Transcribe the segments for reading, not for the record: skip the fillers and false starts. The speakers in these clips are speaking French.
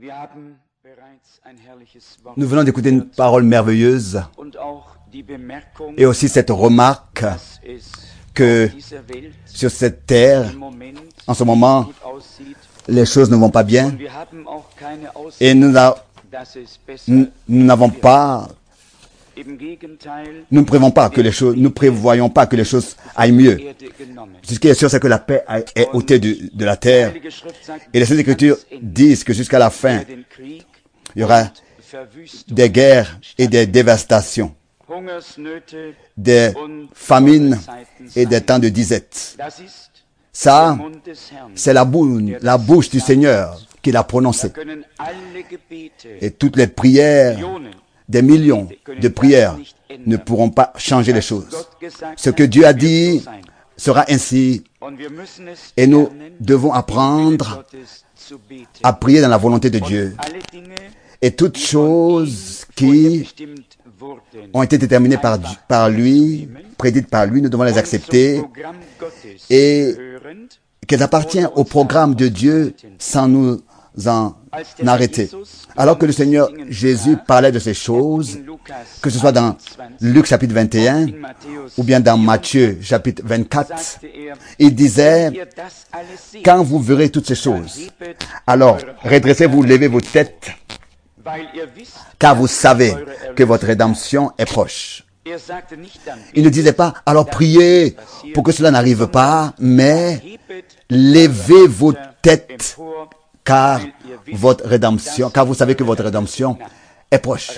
Nous venons d'écouter une parole merveilleuse et aussi cette remarque que sur cette terre, en ce moment, les choses ne vont pas bien et nous ne prévoyons pas que les choses aillent mieux. Ce qui est sûr, c'est que la paix est ôtée de la terre. Et les Saintes Écritures disent que jusqu'à la fin, il y aura des guerres et des dévastations, des famines et des temps de disette. Ça, c'est la bouche du Seigneur qui l'a prononcé. Et toutes les prières, des millions de prières, ne pourront pas changer les choses. Ce que Dieu a dit sera ainsi. Et nous devons apprendre à prier dans la volonté de Dieu. Et toutes choses qui ont été déterminées par lui, prédites par lui, nous devons les accepter et qu'elles appartiennent au programme de Dieu sans nous en arrêter. Alors que le Seigneur Jésus parlait de ces choses, que ce soit dans Luc chapitre 21 ou bien dans Matthieu chapitre 24, il disait, quand vous verrez toutes ces choses, alors redressez-vous, levez vos têtes, car vous savez que votre rédemption est proche. Il ne disait pas, alors priez pour que cela n'arrive pas, mais levez vos têtes, car vous savez que votre rédemption est proche.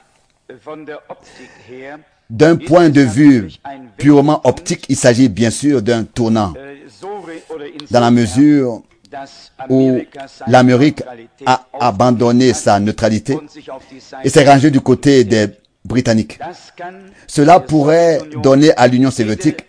D'un point de vue purement optique, il s'agit bien sûr d'un tournant, dans la mesure où l'Amérique a abandonné sa neutralité et s'est rangée du côté des Britanniques. Cela pourrait donner à l'Union soviétique,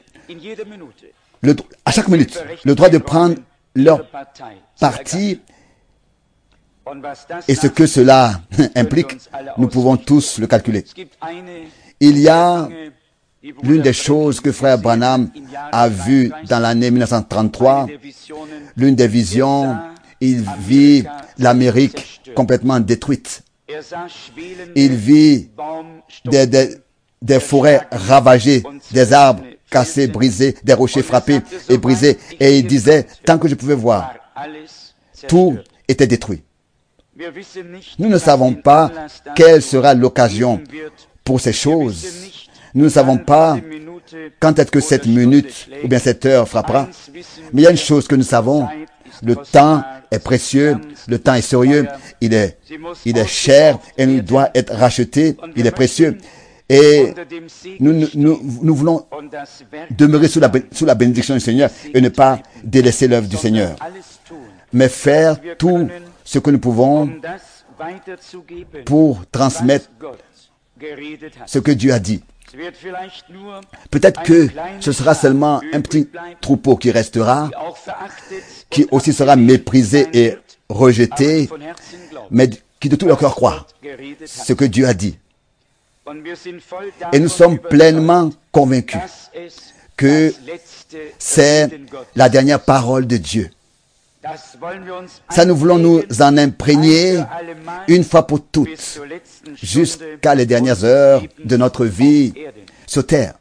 à chaque minute, le droit de prendre leur parti. Et ce que cela implique, nous pouvons tous le calculer. Il y a l'une des choses que frère Branham a vues dans l'année 1933, l'une des visions, il vit l'Amérique complètement détruite. Il vit des forêts ravagées, des arbres cassés, brisés, des rochers frappés et brisés. Et il disait, tant que je pouvais voir, tout était détruit. Nous ne savons pas quelle sera l'occasion pour ces choses. Nous ne savons pas quand est-ce que cette minute ou bien cette heure frappera. Mais il y a une chose que nous savons. Le temps est précieux, le temps est sérieux, il est cher et il doit être racheté, il est précieux. Et nous voulons demeurer sous la bénédiction du Seigneur et ne pas délaisser l'œuvre du Seigneur. Mais faire tout ce que nous pouvons pour transmettre ce que Dieu a dit. Peut-être que ce sera seulement un petit troupeau qui restera, qui aussi sera méprisé et rejeté, mais qui de tout leur cœur croit ce que Dieu a dit. Et nous sommes pleinement convaincus que c'est la dernière parole de Dieu. Ça, nous voulons nous en imprégner une fois pour toutes, jusqu'à les dernières heures de notre vie sur terre.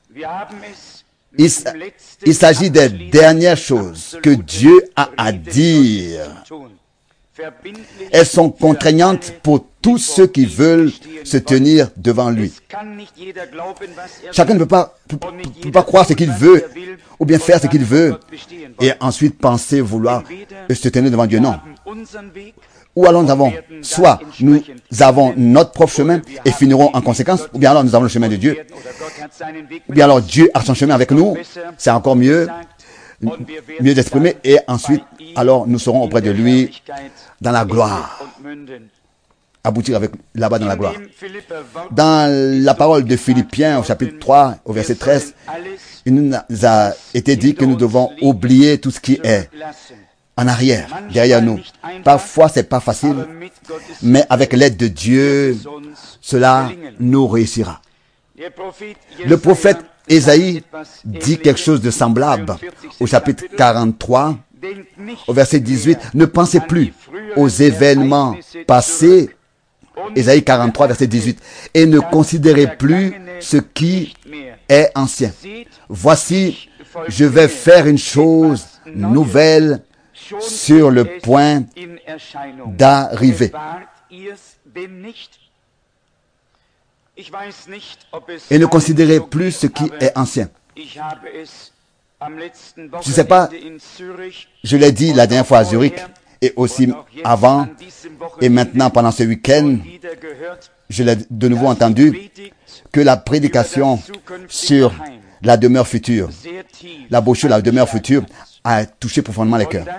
Il s'agit des dernières choses que Dieu a à dire. Elles sont contraignantes pour tous ceux qui veulent se tenir devant lui. Chacun ne peut pas croire ce qu'il veut ou bien faire ce qu'il veut et ensuite penser vouloir se tenir devant Dieu. Non. Ou alors soit nous avons notre propre chemin et finirons en conséquence, ou bien alors nous avons le chemin de Dieu, ou bien alors Dieu a son chemin avec nous, c'est encore mieux d'exprimer, et ensuite alors nous serons auprès de lui dans la gloire, aboutir là-bas dans la gloire. Dans la parole de Philippiens au chapitre 3 au verset 13, il nous a été dit que nous devons oublier tout ce qui est en arrière, derrière nous. Parfois c'est pas facile, mais avec l'aide de Dieu, cela nous réussira. Le prophète Ésaïe dit quelque chose de semblable au chapitre 43, au verset 18, ne pensez plus aux événements passés, Ésaïe 43, verset 18, et ne considérez plus ce qui est ancien. Voici, je vais faire une chose nouvelle sur le point d'arriver. Et ne considérez plus ce qui est ancien. Je ne sais pas, je l'ai dit la dernière fois à Zurich, et aussi avant, et maintenant pendant ce week-end, je l'ai de nouveau entendu, que la prédication sur la demeure future, la brochure La demeure future, a touché profondément les cœurs.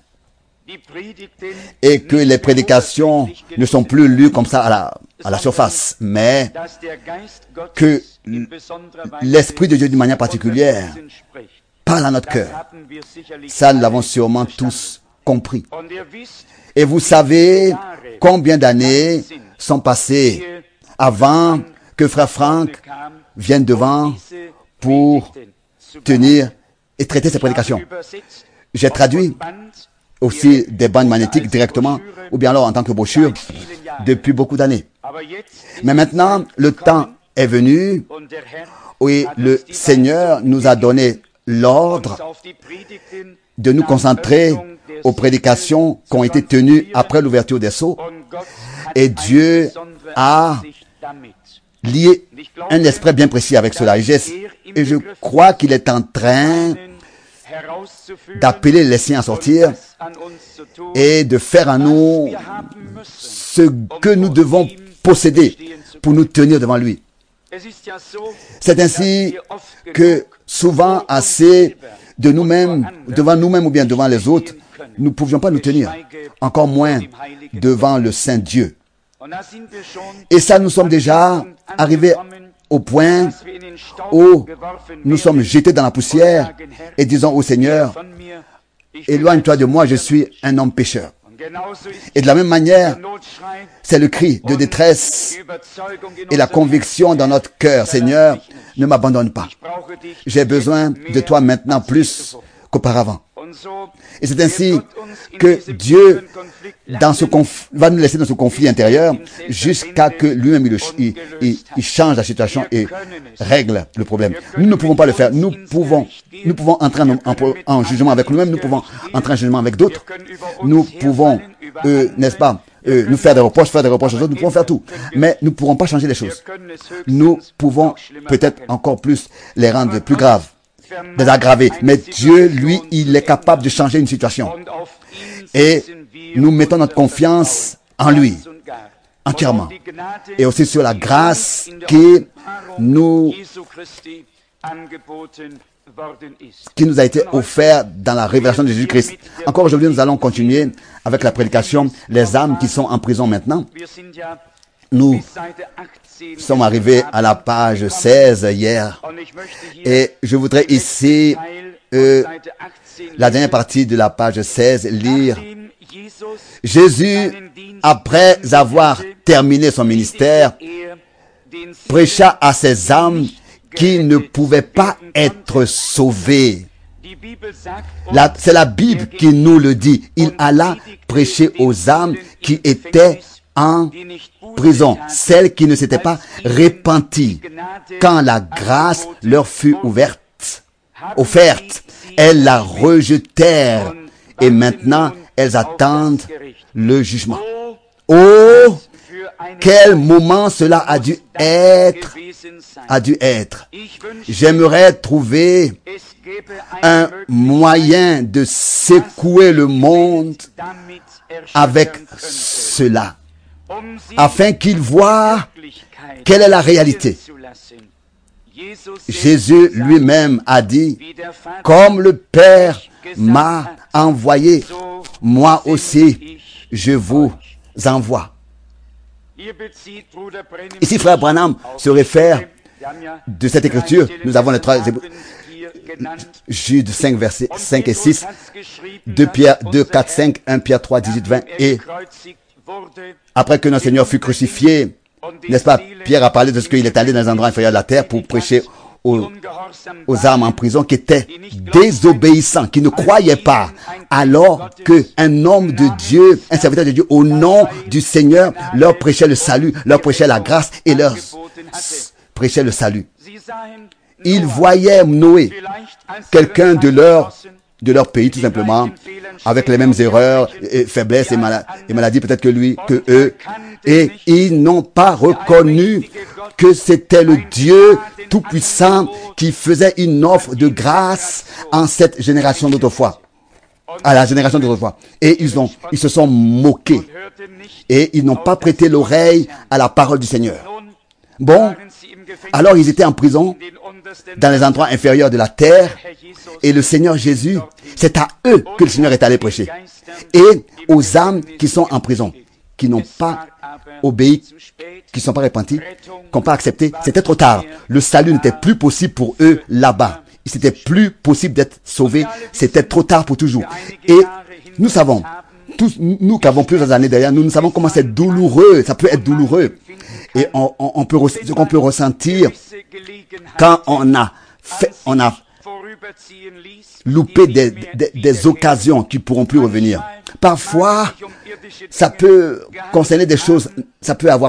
Et que les prédications ne sont plus lues comme ça à la surface, mais que l'Esprit de Dieu d'une manière particulière parle à notre cœur. Ça, nous l'avons sûrement tous compris. Et vous savez combien d'années sont passées avant que Frère Frank vienne devant pour tenir et traiter ces prédications. J'ai traduit aussi des bandes magnétiques directement, ou bien alors en tant que brochure, depuis beaucoup d'années. Mais maintenant, le temps est venu où le Seigneur nous a donné l'ordre de nous concentrer aux prédications qui ont été tenues après l'ouverture des sceaux. Et Dieu a lié un esprit bien précis avec cela. Et je crois qu'il est en train d'appeler les siens à sortir et de faire à nous ce que nous devons posséder pour nous tenir devant lui. C'est ainsi que souvent assez de nous-mêmes, devant nous-mêmes ou bien devant les autres, nous ne pouvions pas nous tenir, encore moins devant le Saint Dieu. Et ça, nous sommes déjà arrivés au point où nous sommes jetés dans la poussière et disons au Seigneur, éloigne-toi de moi, je suis un homme pécheur. Et de la même manière, c'est le cri de détresse et la conviction dans notre cœur. Seigneur, ne m'abandonne pas. J'ai besoin de toi maintenant plus qu'auparavant. Et c'est ainsi que Dieu va nous laisser dans ce conflit intérieur jusqu'à que lui-même il change la situation et règle le problème. Nous ne pouvons pas le faire. Nous pouvons entrer en jugement avec nous-mêmes, nous pouvons entrer en jugement avec d'autres. Nous pouvons, n'est-ce pas, nous faire des reproches aux autres, nous pouvons faire tout. Mais nous ne pourrons pas changer les choses. Nous pouvons peut-être encore plus les rendre plus graves, désaggraver. Mais Dieu, lui, il est capable de changer une situation. Et nous mettons notre confiance en lui, entièrement. Et aussi sur la grâce qui nous a été offerte dans la révélation de Jésus-Christ. Encore aujourd'hui, nous allons continuer avec la prédication, les âmes qui sont en prison maintenant. Nous sommes arrivés à la page 16 hier. Et je voudrais ici, la dernière partie de la page 16, lire. Jésus, après avoir terminé son ministère, prêcha à ces âmes qui ne pouvaient pas être sauvées. C'est la Bible qui nous le dit. Il alla prêcher aux âmes qui étaient en prison, celles qui ne s'étaient pas repenties. Quand la grâce leur fut offerte, elles la rejetèrent et maintenant elles attendent le jugement. Oh, quel moment cela a dû être. J'aimerais trouver un moyen de secouer le monde avec cela, afin qu'ils voient quelle est la réalité. Jésus lui-même a dit, comme le Père m'a envoyé, moi aussi je vous envoie. Ici, frère Branham se réfère de cette écriture. Nous avons les trois Jude 5, versets 5 et 6, 2 Pierre 2, 4, 5, 1 Pierre 3, 18, 20. Et après que notre Seigneur fut crucifié, n'est-ce pas, Pierre a parlé de ce qu'il est allé dans les endroits inférieurs de la terre pour prêcher aux âmes en prison qui étaient désobéissants, qui ne croyaient pas, alors qu'un homme de Dieu, un serviteur de Dieu, au nom du Seigneur, leur prêchait le salut, leur prêchait la grâce et leur prêchait le salut. Ils voyaient Noé, quelqu'un de leur pays tout simplement, avec les mêmes erreurs, et faiblesses et maladies peut-être que eux, et ils n'ont pas reconnu que c'était le Dieu Tout-Puissant qui faisait une offre de grâce en cette génération d'autrefois, à la génération d'autrefois. Et ils se sont moqués et ils n'ont pas prêté l'oreille à la parole du Seigneur. Bon, alors ils étaient en prison dans les endroits inférieurs de la terre et le Seigneur Jésus, c'est à eux que le Seigneur est allé prêcher. Et aux âmes qui sont en prison, qui n'ont pas obéi, qui ne sont pas repentis, qui n'ont pas accepté, c'était trop tard. Le salut n'était plus possible pour eux là-bas. C'était plus possible d'être sauvés. C'était trop tard pour toujours. Et nous savons, tous nous qui avons plusieurs années derrière nous, nous savons comment c'est douloureux. Ça peut être douloureux. Et ce qu'on peut ressentir quand on a loupé des occasions qui pourront plus revenir. Parfois, ça peut concerner des choses, ça peut avoir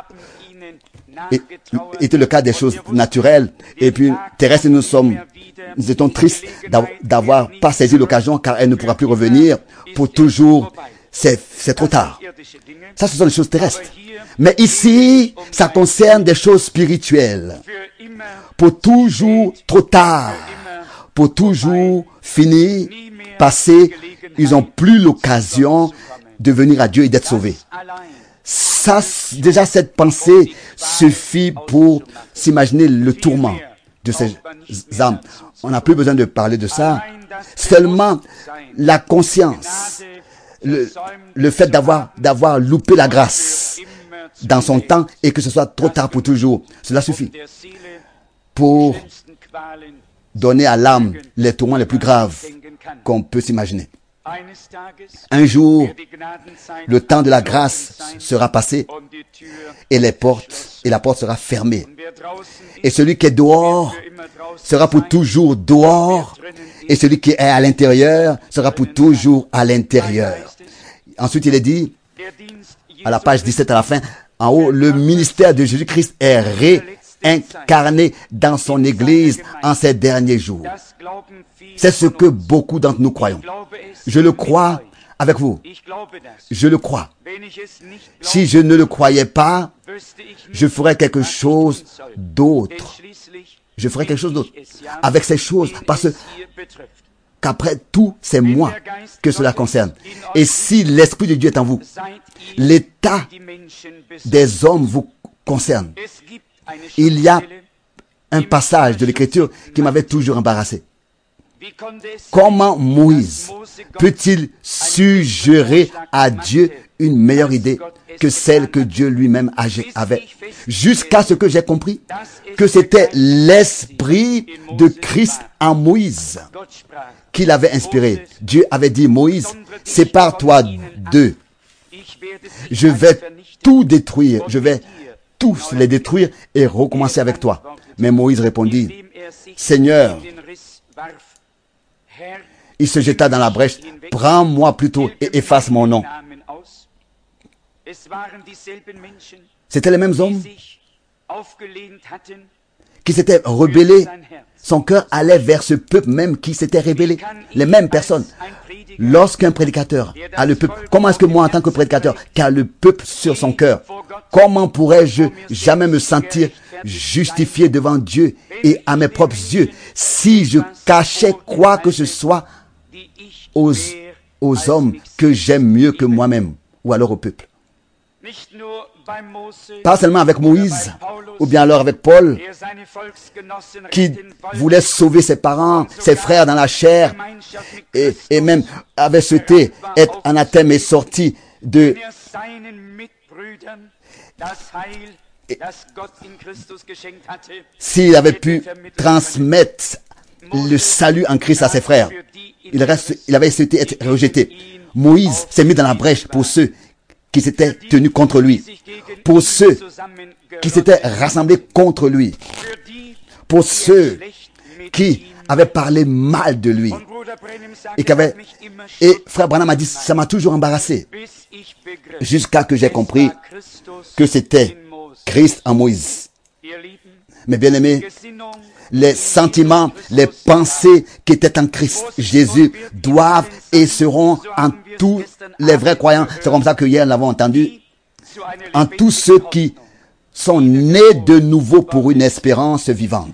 été le cas des choses naturelles. Et puis, terrestres, nous étions tristes d'avoir pas saisi l'occasion car elle ne pourra plus revenir pour toujours. C'est trop tard. Ça, ce sont les choses terrestres. Mais ici, ça concerne des choses spirituelles. Pour toujours, trop tard. Pour toujours, fini, passé, ils n'ont plus l'occasion de venir à Dieu et d'être sauvés. Ça, déjà, cette pensée suffit pour s'imaginer le tourment de ces âmes. On n'a plus besoin de parler de ça. Seulement, la conscience, le fait d'avoir loupé la grâce dans son temps et que ce soit trop tard pour toujours, cela suffit pour donner à l'âme les tourments les plus graves qu'on peut s'imaginer. Un jour, le temps de la grâce sera passé et la porte sera fermée. Et celui qui est dehors sera pour toujours dehors et celui qui est à l'intérieur sera pour toujours à l'intérieur. Ensuite, il est dit, à la page 17 à la fin, en haut, le ministère de Jésus-Christ est réincarné dans son Église en ces derniers jours. C'est ce que beaucoup d'entre nous croyons. Je le crois avec vous. Je le crois. Si je ne le croyais pas, je ferais quelque chose d'autre. Je ferais quelque chose d'autre avec ces choses parce qu'après tout, c'est moi que cela concerne. Et si l'Esprit de Dieu est en vous, l'état des hommes vous concerne. Il y a un passage de l'Écriture qui m'avait toujours embarrassé. Comment Moïse peut-il suggérer à Dieu une meilleure idée que celle que Dieu lui-même avait? Jusqu'à ce que j'ai compris que c'était l'Esprit de Christ en Moïse qui l'avait inspiré. Dieu avait dit, Moïse, sépare-toi d'eux. Je vais tout détruire. Je vais tous les détruire et recommencer avec toi. Mais Moïse répondit, Seigneur, il se jeta dans la brèche, prends-moi plutôt et efface mon nom. C'étaient les mêmes hommes qui s'étaient rebellés. Son cœur allait vers ce peuple même qui s'était rébellé. Les mêmes personnes. Lorsqu'un prédicateur a le peuple, comment est-ce que moi en tant que prédicateur, qui a le peuple sur son cœur, comment pourrais-je jamais me sentir justifié devant Dieu et à mes propres yeux si je cachais quoi que ce soit aux hommes que j'aime mieux que moi-même ou alors au peuple? Pas seulement avec Moïse, ou bien alors avec Paul, qui voulait sauver ses parents, ses frères dans la chair, et même avait souhaité être anathème et sorti de... S'il avait pu transmettre le salut en Christ à ses frères, il avait souhaité être rejeté. Moïse s'est mis dans la brèche pour ceux qui s'étaient tenus contre lui, pour ceux qui s'étaient rassemblés contre lui, pour ceux qui avaient parlé mal de lui. Et frère Branham a dit, ça m'a toujours embarrassé, jusqu'à que j'ai compris que c'était Christ en Moïse. Mes bien-aimés, les sentiments, les pensées qui étaient en Christ Jésus doivent et seront en tous les vrais croyants. C'est comme ça que hier nous l'avons entendu. En tous ceux qui sont nés de nouveau pour une espérance vivante.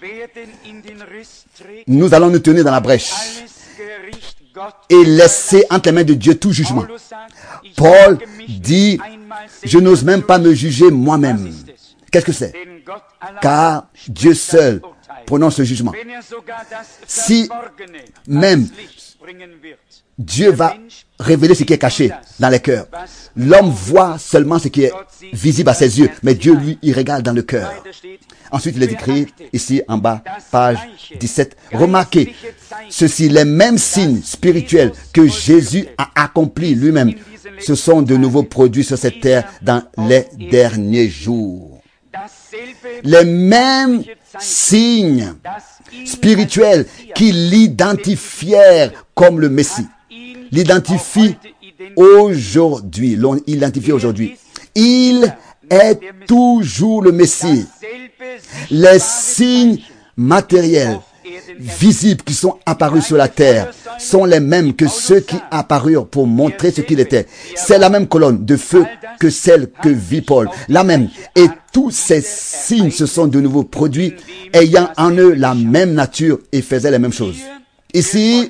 Nous allons nous tenir dans la brèche et laisser entre les mains de Dieu tout jugement. Paul dit, je n'ose même pas me juger moi-même. Qu'est-ce que c'est? Car Dieu seul prononce le jugement. Si même Dieu va révéler ce qui est caché dans les cœurs, l'homme voit seulement ce qui est visible à ses yeux, mais Dieu, lui, il regarde dans le cœur. Ensuite, il est écrit, ici en bas, page 17, remarquez ceci, les mêmes signes spirituels que Jésus a accomplis lui-même, se sont de nouveau produits sur cette terre dans les derniers jours. Les mêmes signes spirituels qui l'identifièrent comme le Messie, l'identifient aujourd'hui. L'on l'identifie aujourd'hui. Il est toujours le Messie. Les signes matériels, visibles qui sont apparus sur la terre sont les mêmes que ceux qui apparurent pour montrer ce qu'il était. C'est la même colonne de feu que celle que vit Paul. La même. Et tous ces signes se sont de nouveau produits, ayant en eux la même nature et faisaient les mêmes choses. Ici,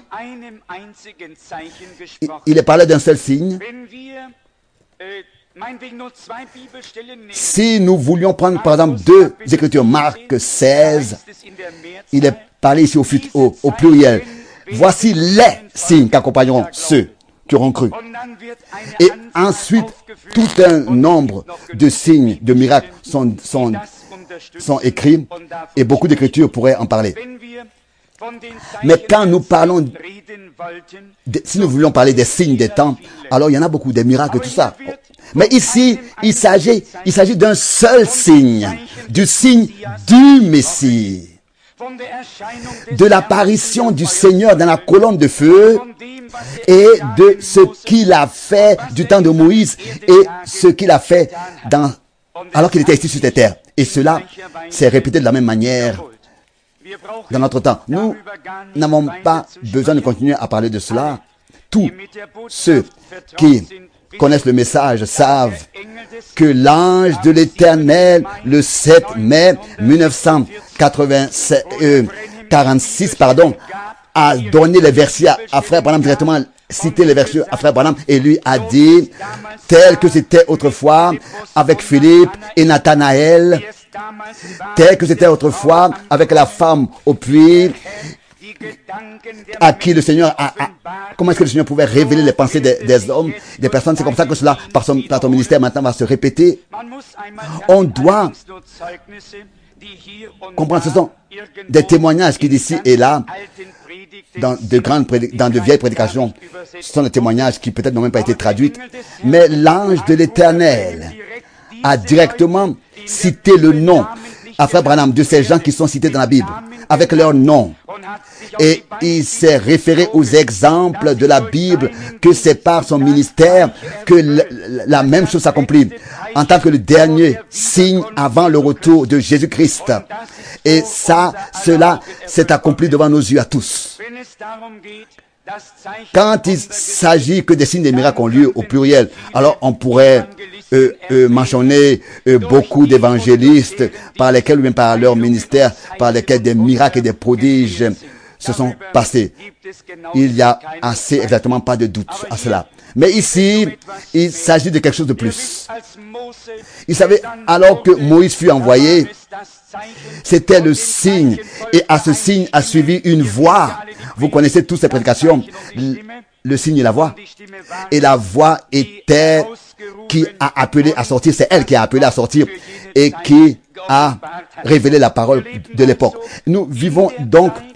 il est parlé d'un seul signe. Si nous voulions prendre par exemple deux écritures, Marc 16, il est parlé ici au pluriel. Voici les signes qui accompagneront ceux qui auront cru. Et ensuite, tout un nombre de signes, de miracles sont écrits et beaucoup d'écritures pourraient en parler. Mais quand nous parlons, si nous voulions parler des signes des temps, alors il y en a beaucoup, des miracles et tout ça. Mais ici, il s'agit d'un seul signe, du signe du Messie, de l'apparition du Seigneur dans la colonne de feu et de ce qu'il a fait du temps de Moïse et ce qu'il a fait alors qu'il était ici sur cette terre. Et cela s'est répété de la même manière dans notre temps. Nous n'avons pas besoin de continuer à parler de cela. Tous ceux qui connaissent le message savent que l'ange de l'Éternel, le 7 mai 1946, a donné les versets à Frère Branham, directement cité les versets à Frère Branham, et lui a dit, tel que c'était autrefois avec Philippe et Nathanaël, tel que c'était autrefois avec la femme au puits, à qui le Seigneur comment est-ce que le Seigneur pouvait révéler les pensées des hommes, des personnes. C'est comme ça que cela, par son ministère, maintenant va se répéter. On doit comprendre, ce sont des témoignages qui d'ici et là, dans de vieilles prédications, ce sont des témoignages qui peut-être n'ont même pas été traduits, mais l'ange de l'Éternel a directement cité le nom à Frère Branham de ces gens qui sont cités dans la Bible, avec leur nom. Et il s'est référé aux exemples de la Bible, que c'est par son ministère que la même chose s'accomplit, en tant que le dernier signe avant le retour de Jésus-Christ. Et cela s'est accompli devant nos yeux à tous. Quand il s'agit que des signes et des miracles ont lieu au pluriel, alors on pourrait mentionner beaucoup d'évangélistes par lesquels, ou même par leur ministère, par lesquels des miracles et des prodiges se sont passés. Il y a assez exactement pas de doute à cela. Mais ici, il s'agit de quelque chose de plus. Il savait, alors que Moïse fut envoyé, c'était le signe, et à ce signe a suivi une voix. Vous connaissez toutes ces prédications, le signe et la voix. Et la voix était qui a appelé à sortir, c'est elle qui a appelé à sortir et qui a révélé la parole de l'époque. Nous vivons donc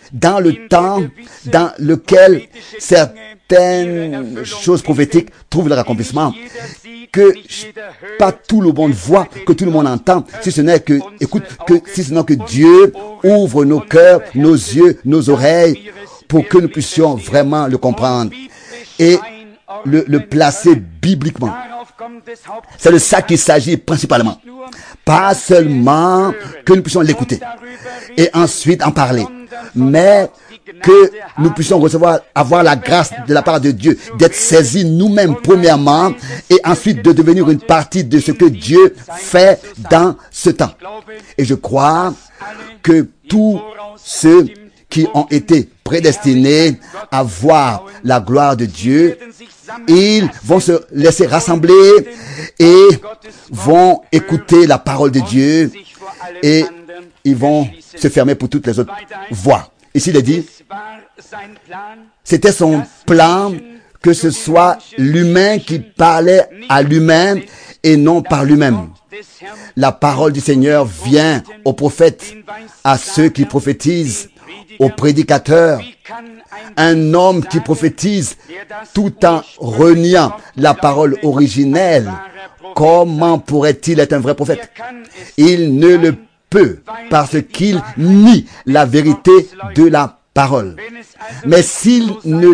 dans le temps dans lequel certaines choses prophétiques trouvent leur accomplissement, que pas tout le monde voit, que tout le monde entend, si ce n'est que, écoute, si ce n'est que Dieu ouvre nos cœurs, nos yeux, nos oreilles, pour que nous puissions vraiment le comprendre et le placer bibliquement. C'est de ça qu'il s'agit principalement. Pas seulement que nous puissions l'écouter et ensuite en parler, mais que nous puissions avoir la grâce de la part de Dieu, d'être saisis nous-mêmes premièrement et ensuite de devenir une partie de ce que Dieu fait dans ce temps. Et je crois que tous ceux qui ont été prédestinés à voir la gloire de Dieu, ils vont se laisser rassembler et vont écouter la parole de Dieu et ils vont se fermer pour toutes les autres voix. Ici, il est dit, c'était son plan que ce soit l'humain qui parlait à l'humain et non par lui-même. La parole du Seigneur vient aux prophètes, à ceux qui prophétisent, aux prédicateurs. Un homme qui prophétise tout en reniant la parole originelle, comment pourrait-il être un vrai prophète? Il ne le peut parce qu'il nie la vérité de la parole. Mais s'il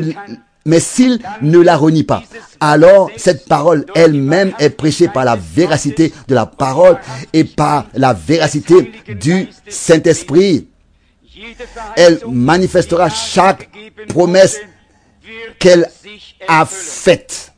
ne la renie pas, alors cette parole elle-même est prêchée par la véracité de la parole et par la véracité du Saint-Esprit. Elle manifestera chaque promesse qu'elle a faite.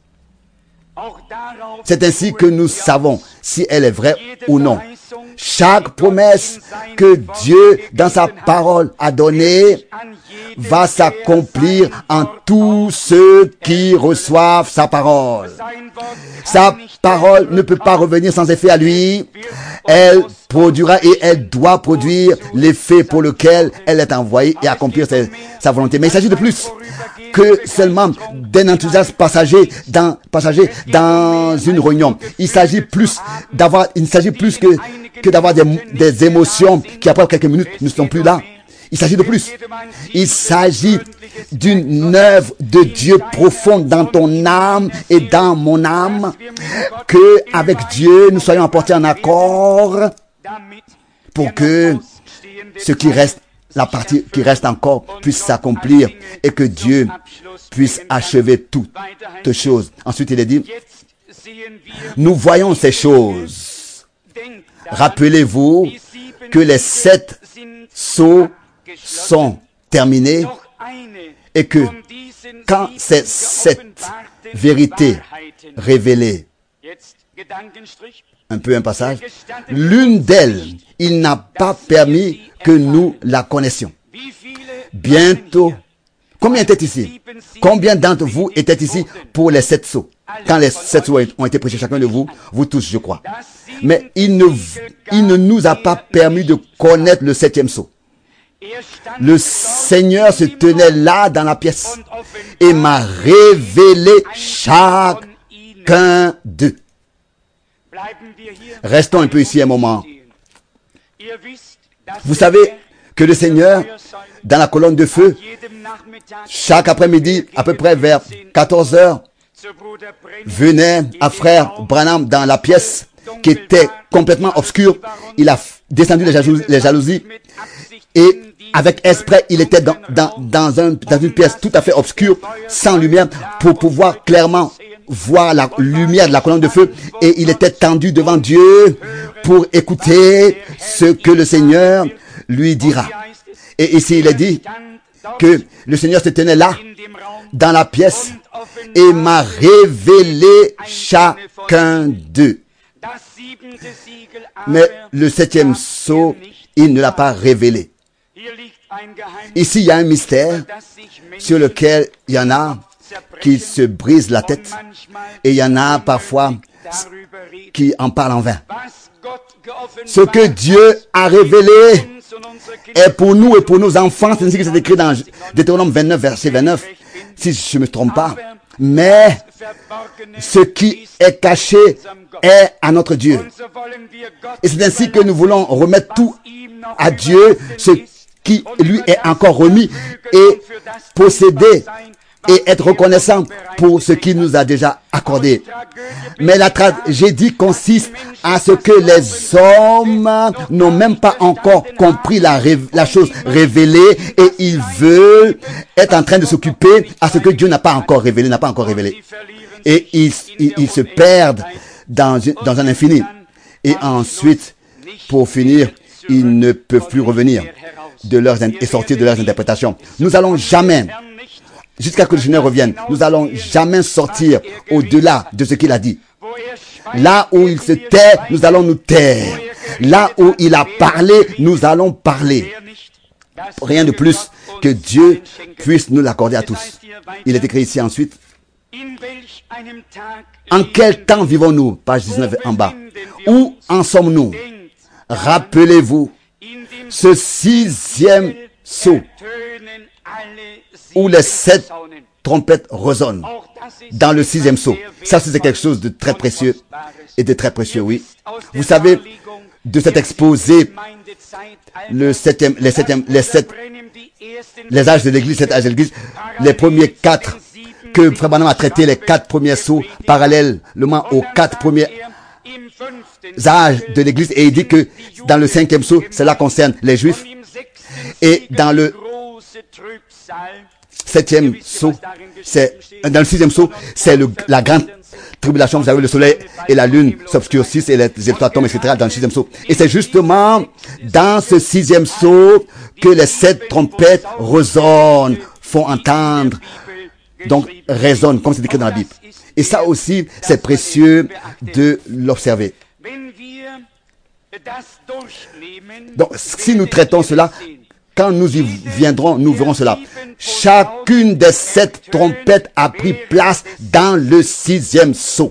C'est ainsi que nous savons si elle est vraie ou non. Chaque promesse que Dieu, dans sa parole, a donnée, va s'accomplir en tous ceux qui reçoivent sa parole. Sa parole ne peut pas revenir sans effet à lui. Elle produira et elle doit produire l'effet pour lequel elle est envoyée et accomplir sa volonté. Mais il s'agit de plus que seulement d'un enthousiasme passager dans une réunion. Il s'agit plus que d'avoir des émotions qui après quelques minutes ne sont plus là. Il s'agit de plus. Il s'agit d'une œuvre de Dieu profonde dans ton âme et dans mon âme, que avec Dieu nous soyons apportés en accord pour que ce qui reste, la partie qui reste encore puisse s'accomplir et que Dieu puisse achever toutes choses. Ensuite, il est dit, nous voyons ces choses. Rappelez-vous que les 7 sceaux sont terminés et que quand ces 7 vérités révélées, un passage, l'une d'elles, il n'a pas permis que nous la connaissions. Bientôt, combien étaient ici? Combien d'entre vous étaient ici pour les 7 sceaux? Quand les 7 sceaux ont été prêchés, chacun de vous tous, je crois. Mais il ne nous a pas permis de connaître le 7e sceau. Le Seigneur se tenait là dans la pièce et m'a révélé chacun d'eux. Restons un peu ici un moment. Vous savez que le Seigneur, dans la colonne de feu, chaque après-midi, à peu près vers 14 heures, venait à frère Branham dans la pièce qui était complètement obscure. Il a descendu les jalousies et avec esprit, il était dans une pièce tout à fait obscure, sans lumière, pour pouvoir clairement voir la lumière de la colonne de feu. Et il était tendu devant Dieu pour écouter ce que le Seigneur lui dira. Et ici, il est dit que le Seigneur se tenait là, dans la pièce, et m'a révélé chacun d'eux. Mais le 7e sceau, il ne l'a pas révélé. Ici, il y a un mystère sur lequel il y en a qui se brisent la tête et il y en a parfois qui en parlent en vain. Ce que Dieu a révélé est pour nous et pour nos enfants. C'est ainsi que c'est écrit dans Deutéronome 29, verset 29, si je ne me trompe pas. Mais ce qui est caché est à notre Dieu. Et c'est ainsi que nous voulons remettre tout à Dieu, ce qui lui est encore remis et posséder et être reconnaissant pour ce qu'il nous a déjà accordé. Mais la tragédie consiste à ce que les hommes n'ont même pas encore compris la chose révélée et ils veulent être en train de s'occuper à ce que Dieu n'a pas encore révélé, Et ils se perdent dans un infini. Et ensuite, pour finir, ils ne peuvent plus revenir et sortir de leurs interprétations. Nous allons jamais, jusqu'à ce que le Seigneur revienne, nous allons jamais sortir au-delà de ce qu'il a dit. Là où il se tait, nous allons nous taire. Là où il a parlé, nous allons parler. Rien de plus que Dieu puisse nous l'accorder à tous. Il est écrit ici ensuite. En quel temps vivons-nous? Page 19 en bas. Où en sommes-nous? Rappelez-vous ce 6e sceau où les 7 trompettes résonnent dans le 6e sceau. Ça, c'est quelque chose de très précieux et de très précieux, oui. Vous savez, de cet exposé, les âges de l'Église, les premiers 4 que Frère Branham a traité, les 4 premiers sceaux parallèlement aux 4 premiers âges de l'Église, et il dit que dans le 5e sceau, cela concerne les Juifs, et dans le 7e sceau, dans le 6e sceau, c'est la grande tribulation. Vous avez le soleil et la lune s'obscurcissent et les étoiles tombent, etc. dans le 6e sceau. Et c'est justement dans ce 6e sceau que les 7 trompettes résonnent, font entendre, donc résonnent, comme c'est écrit dans la Bible. Et ça aussi, c'est précieux de l'observer. Donc, si nous traitons cela, quand nous y viendrons, nous verrons cela. Chacune des 7 trompettes a pris place dans le 6e sceau.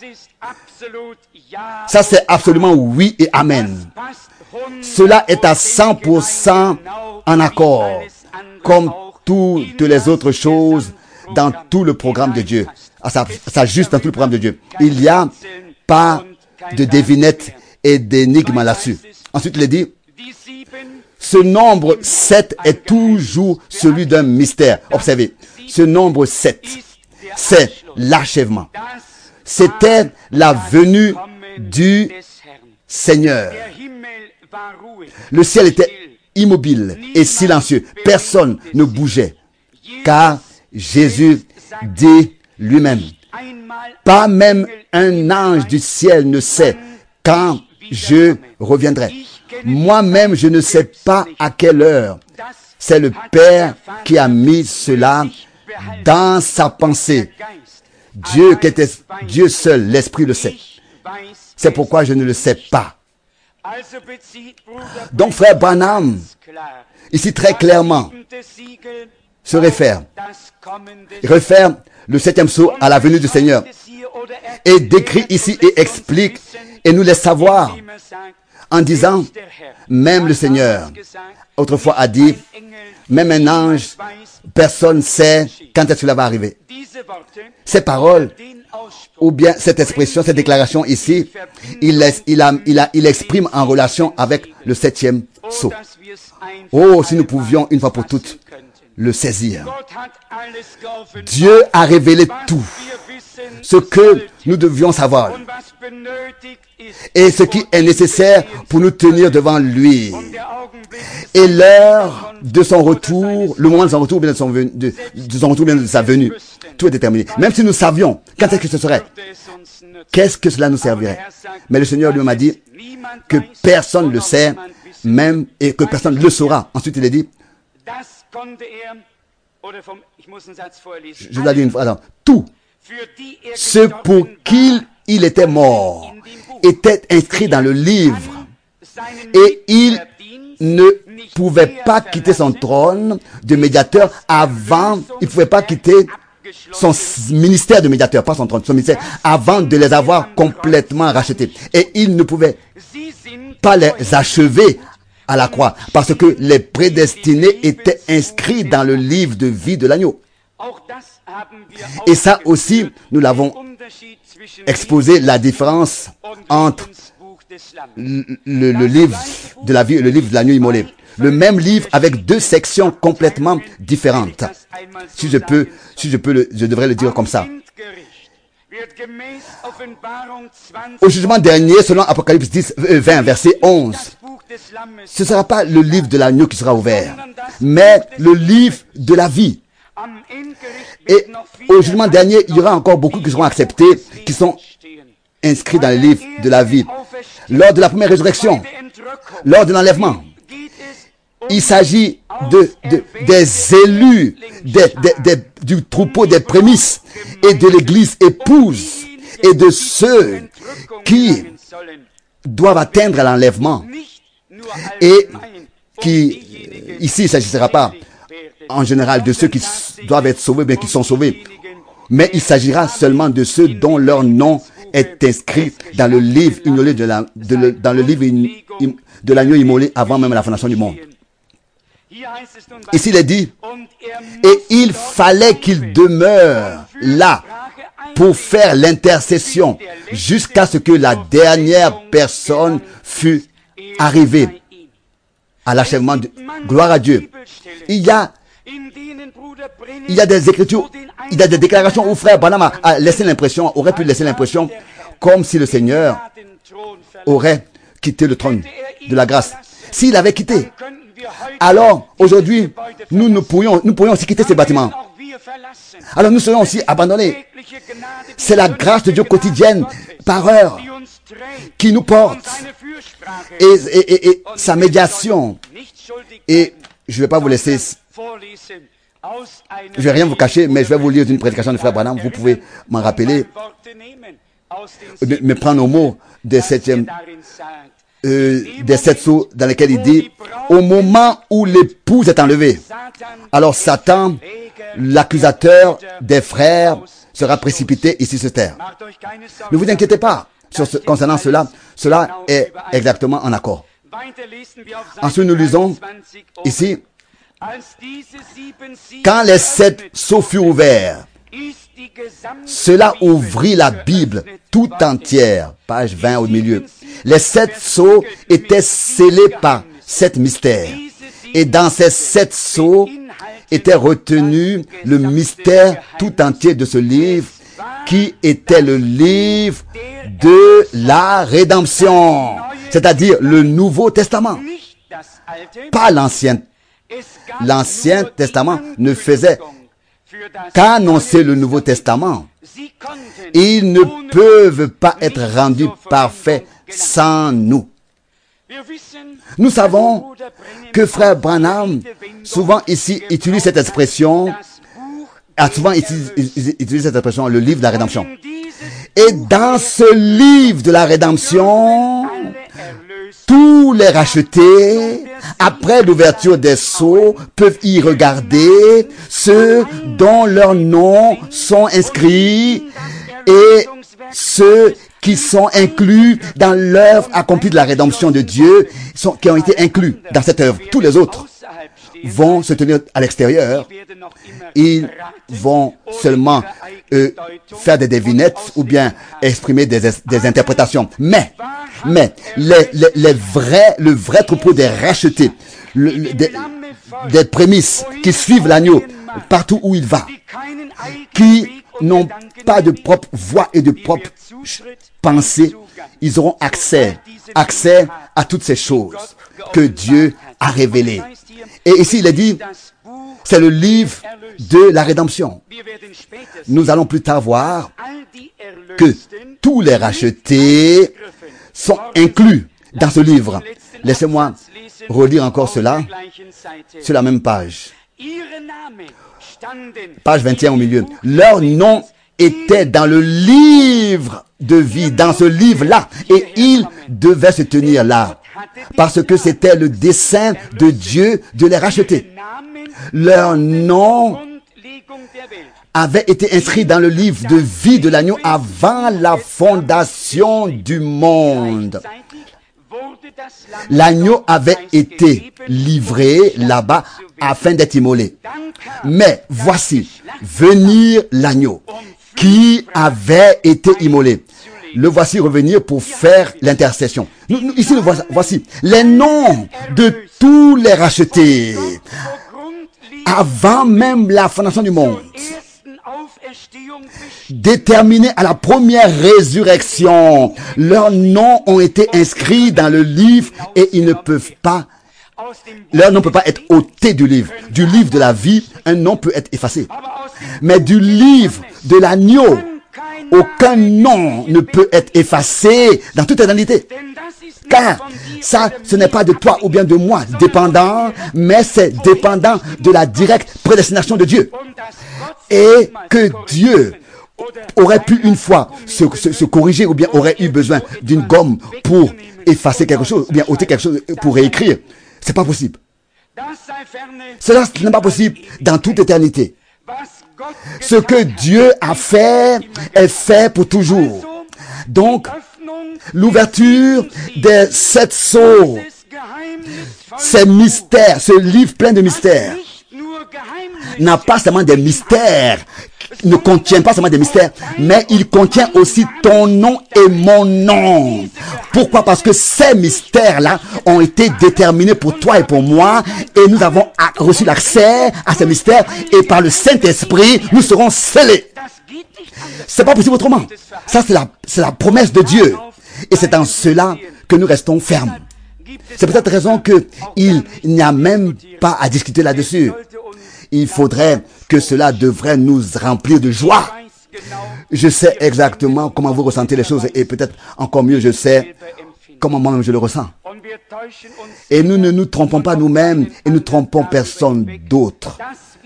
Ça, c'est absolument oui et amen. Cela est à 100% en accord, comme toutes les autres choses dans tout le programme de Dieu. Ça juste dans tout le programme de Dieu. Il n'y a pas de devinette et d'énigme là-dessus. Ensuite, il est dit, ce nombre 7 est toujours celui d'un mystère. Observez, ce nombre 7, c'est l'achèvement. C'était la venue du Seigneur. Le ciel était immobile et silencieux. Personne ne bougeait. Car Jésus dit lui-même, pas même un ange du ciel ne sait quand je reviendrai. Moi-même, je ne sais pas à quelle heure. C'est le Père qui a mis cela dans sa pensée. Dieu seul, l'Esprit le sait. C'est pourquoi je ne le sais pas. Donc, frère Branham, ici très clairement, se réfère le 7e sceau à la venue du Seigneur. Et décrit ici et explique et nous laisse savoir en disant, même le Seigneur, autrefois a dit, même un ange, personne ne sait quand est-ce que cela va arriver. Ces paroles, ou bien cette expression, cette déclaration ici, il exprime en relation avec le 7e sceau. Oh, si nous pouvions une fois pour toutes le saisir. Dieu a révélé tout ce que nous devions savoir et ce qui est nécessaire pour nous tenir devant lui. Et l'heure de son retour, le moment de son retour, bien de son retour, bien de sa venue, tout est déterminé. Même si nous savions quand est-ce que ce serait, qu'est-ce que cela nous servirait? Mais le Seigneur lui m'a dit que personne ne le sait, même, et que personne ne le saura. Ensuite, il a dit, je dois dire une fois, tout ce pour qui il était mort était inscrit dans le livre et il ne pouvait pas quitter son trône de médiateur avant, il ne pouvait pas quitter son ministère de médiateur, pas son trône, son ministère, avant de les avoir complètement rachetés. Et il ne pouvait pas les achever à la croix, parce que les prédestinés étaient inscrits dans le livre de vie de l'agneau. Et ça aussi, nous l'avons exposé, la différence entre le livre de la vie et le livre de l'agneau immolé. le même livre avec deux sections complètement différentes. Si je peux, je devrais le dire comme ça. Au jugement dernier, selon Apocalypse 20, verset 11, ce ne sera pas le livre de l'agneau qui sera ouvert, mais le livre de la vie. Et au jugement dernier, il y aura encore beaucoup qui seront acceptés, qui sont inscrits dans le livre de la vie. Lors de la première résurrection, lors de l'enlèvement, il s'agit des élus, du troupeau des prémices et de l'église épouse et de ceux qui doivent atteindre l'enlèvement et qui, ici, il ne s'agira pas en général de ceux qui doivent être sauvés, bien qui sont sauvés, mais il s'agira seulement de ceux dont leur nom est inscrit dans le livre immolé dans le livre de l'agneau immolé avant même la fondation du monde. Ici, il est dit, et il fallait qu'il demeure là pour faire l'intercession jusqu'à ce que la dernière personne fût arrivée à l'achèvement de gloire à Dieu. Il y a des écritures, il y a des déclarations où frère Branham aurait pu laisser l'impression comme si le Seigneur aurait quitté le trône de la grâce. S'il avait quitté, alors aujourd'hui, nous pourrions aussi quitter ces bâtiments. Alors nous serions aussi abandonnés. C'est la grâce de Dieu quotidienne par heure qui nous porte et sa médiation. Et je ne vais pas vous laisser, je ne vais rien vous cacher, mais je vais vous lire d'une prédication de frère Branham. Vous pouvez m'en rappeler, me prendre au mot des sept sceaux dans lesquels il dit, au moment où l'épouse est enlevée, alors Satan, l'accusateur des frères, sera précipité ici sur terre. Ne vous inquiétez pas concernant cela. Cela est exactement en accord. Ensuite, nous lisons ici, quand les 7 sceaux furent ouverts, cela ouvrit la Bible tout entière, page 20 au milieu. Les 7 sceaux étaient scellés par 7 mystères. Et dans ces 7 sceaux était retenu le mystère tout entier de ce livre, qui était le livre de la rédemption, c'est-à-dire le Nouveau Testament, pas l'Ancien. L'Ancien Testament ne faisait qu'annoncer le Nouveau Testament. Ils ne peuvent pas être rendus parfaits sans nous. Nous savons que frère Branham, souvent ici, utilise cette expression, le livre de la rédemption. Et dans ce livre de la rédemption, tous les rachetés, après l'ouverture des sceaux, peuvent y regarder ceux dont leurs noms sont inscrits et ceux qui sont inclus dans l'œuvre accomplie de la rédemption de Dieu, qui ont été inclus dans cette œuvre. Tous les autres vont se tenir à l'extérieur. Ils vont seulement faire des devinettes ou bien exprimer des interprétations. Mais le vrai troupeau des rachetés, des prémices qui suivent l'agneau partout où il va, qui n'ont pas de propre voix et de propre pensée, ils auront accès à toutes ces choses que Dieu a révélées. Et ici, il est dit, c'est le livre de la rédemption. Nous allons plus tard voir que tous les rachetés sont inclus dans ce livre. Laissez-moi relire encore cela sur la même page. Page 21 au milieu. Leur nom était dans le livre de vie, dans ce livre-là, et ils devaient se tenir là, parce que c'était le dessein de Dieu de les racheter. Leur nom avait été inscrit dans le livre de vie de l'agneau avant la fondation du monde. L'agneau avait été livré là-bas afin d'être immolé. Mais voici venir l'agneau qui avait été immolé le voici revenir pour faire l'intercession. Ici, voici les noms de tous les rachetés avant même la fondation du monde, déterminés à la première résurrection. Leurs noms ont été inscrits dans le livre et ils ne peuvent pas, leur nom ne peut pas être ôté du livre. Du livre de la vie, un nom peut être effacé. Mais du livre de l'agneau, aucun nom ne peut être effacé dans toute éternité. Car ça, ce n'est pas de toi ou bien de moi dépendant, mais c'est dépendant de la directe prédestination de Dieu. Et que Dieu aurait pu une fois se corriger ou bien aurait eu besoin d'une gomme pour effacer quelque chose ou bien ôter quelque chose pour réécrire. C'est pas possible. Cela n'est pas possible dans toute éternité. Ce que Dieu a fait est fait pour toujours. Donc, l'ouverture des 7 sceaux, ces mystères, ce livre plein de mystères, n'a pas seulement des mystères, ne contient pas seulement des mystères, mais il contient aussi ton nom et mon nom. Pourquoi? Parce que ces mystères-là ont été déterminés pour toi et pour moi, et nous avons reçu l'accès à ces mystères, et par le Saint-Esprit, nous serons scellés. C'est pas possible autrement. Ça, c'est la promesse de Dieu. Et c'est en cela que nous restons fermes. C'est peut-être raison qu'il n'y a même pas à discuter là-dessus. Il faudrait que cela devrait nous remplir de joie. Je sais exactement comment vous ressentez les choses et peut-être encore mieux, je sais comment moi-même je le ressens. Et nous ne nous trompons pas nous-mêmes et nous trompons personne d'autre.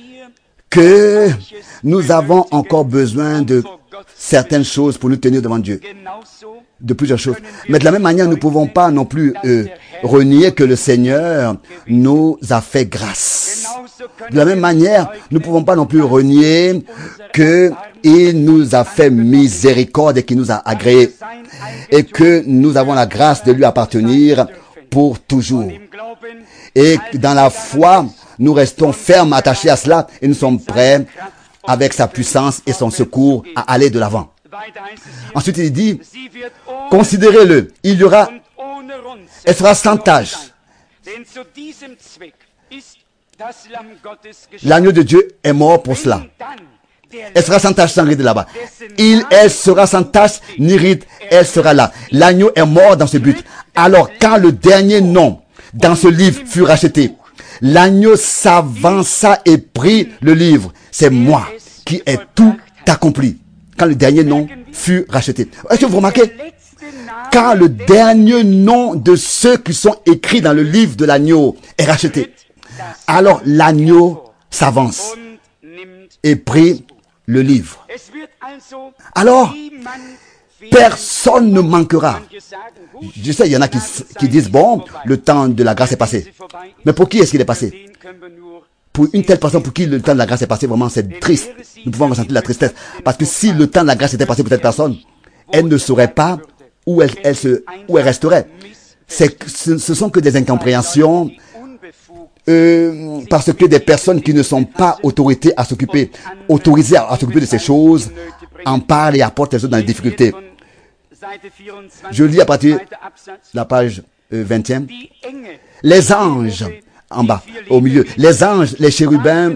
Que nous avons encore besoin de certaines choses pour nous tenir devant Dieu. De plusieurs choses. Mais de la même manière, nous ne pouvons pas non plus renier que le Seigneur nous a fait grâce. De la même manière, nous ne pouvons pas non plus renier qu'il nous a fait miséricorde et qu'il nous a agréé. Et que nous avons la grâce de lui appartenir pour toujours. Et dans la foi, nous restons fermes, attachés à cela et nous sommes prêts, avec sa puissance et son secours, à aller de l'avant. Ensuite, il dit, considérez-le, elle sera sans tache. L'agneau de Dieu est mort pour cela. Elle sera sans tache, sans ride là-bas. Elle sera sans tache, ni ride, elle sera là. L'agneau est mort dans ce but. Alors, quand le dernier nom dans ce livre fut racheté, l'agneau s'avança et prit le livre. C'est moi qui ai tout accompli. Quand le dernier nom fut racheté. Est-ce que vous remarquez? Quand le dernier nom de ceux qui sont écrits dans le livre de l'agneau est racheté, alors l'agneau s'avance et prit le livre. Alors, personne ne manquera. Je sais, il y en a qui disent, bon, le temps de la grâce est passé. Mais pour qui est-ce qu'il est passé? Pour une telle personne pour qui le temps de la grâce est passé, vraiment, c'est triste. Nous pouvons ressentir la tristesse. Parce que si le temps de la grâce était passé pour cette personne, elle ne saurait pas où elle resterait. Ce sont que des incompréhensions, parce que des personnes qui ne sont pas autorisées à s'occuper de ces choses, en parlent et apportent les autres dans les difficultés. Je lis à partir de la page 20e. Les anges, en bas, au milieu, les anges, les chérubins,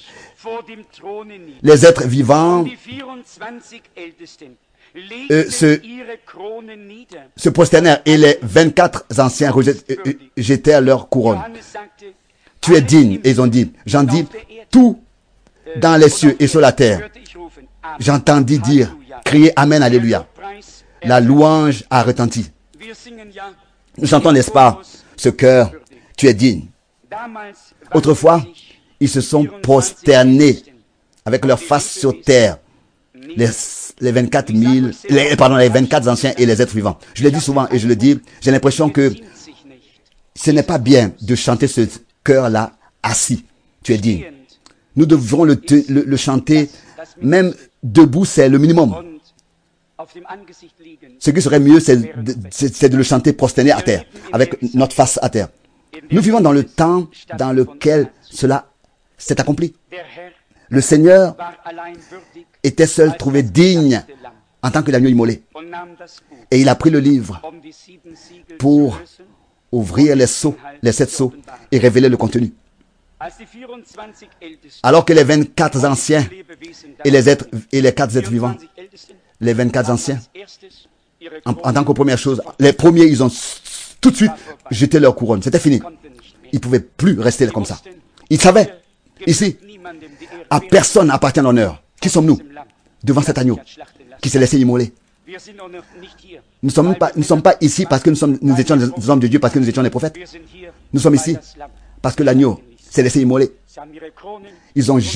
les êtres vivants, se prosternèrent et les 24 anciens jetèrent leur couronne. Tu es digne. Et ils ont dit, j'en dis, tout dans les cieux et sur la terre. J'entendis dire, crier Amen, Alléluia. La louange a retenti. Nous chantons, n'est-ce pas, ce cœur, tu es digne. Autrefois, ils se sont prosternés avec leur face sur terre. Les 24 anciens et les êtres vivants. Je l'ai dit souvent et je le dis, j'ai l'impression que ce n'est pas bien de chanter ce cœur-là assis. Tu es digne. Nous devrons le chanter, même debout, c'est le minimum. Ce qui serait mieux, c'est de le chanter prosterné à terre, avec notre face à terre. Nous vivons dans le temps dans lequel cela s'est accompli. Le Seigneur était seul trouvé digne en tant que l'agneau immolé. Et il a pris le livre pour ouvrir les sceaux, les 7 sceaux, et révéler le contenu. Alors que les 24 anciens et les 4 êtres vivants, les 24 anciens, en tant que première chose, les premiers, ils ont tout de suite jeté leur couronne. C'était fini. Ils ne pouvaient plus rester comme ça. Ils savaient, ici, à personne appartient l'honneur. Qui sommes-nous devant cet agneau qui s'est laissé immoler? Nous ne sommes pas ici parce que nous étions des hommes de Dieu, parce que nous étions des prophètes. Nous sommes ici parce que l'agneau s'est laissé immoler. Ils ont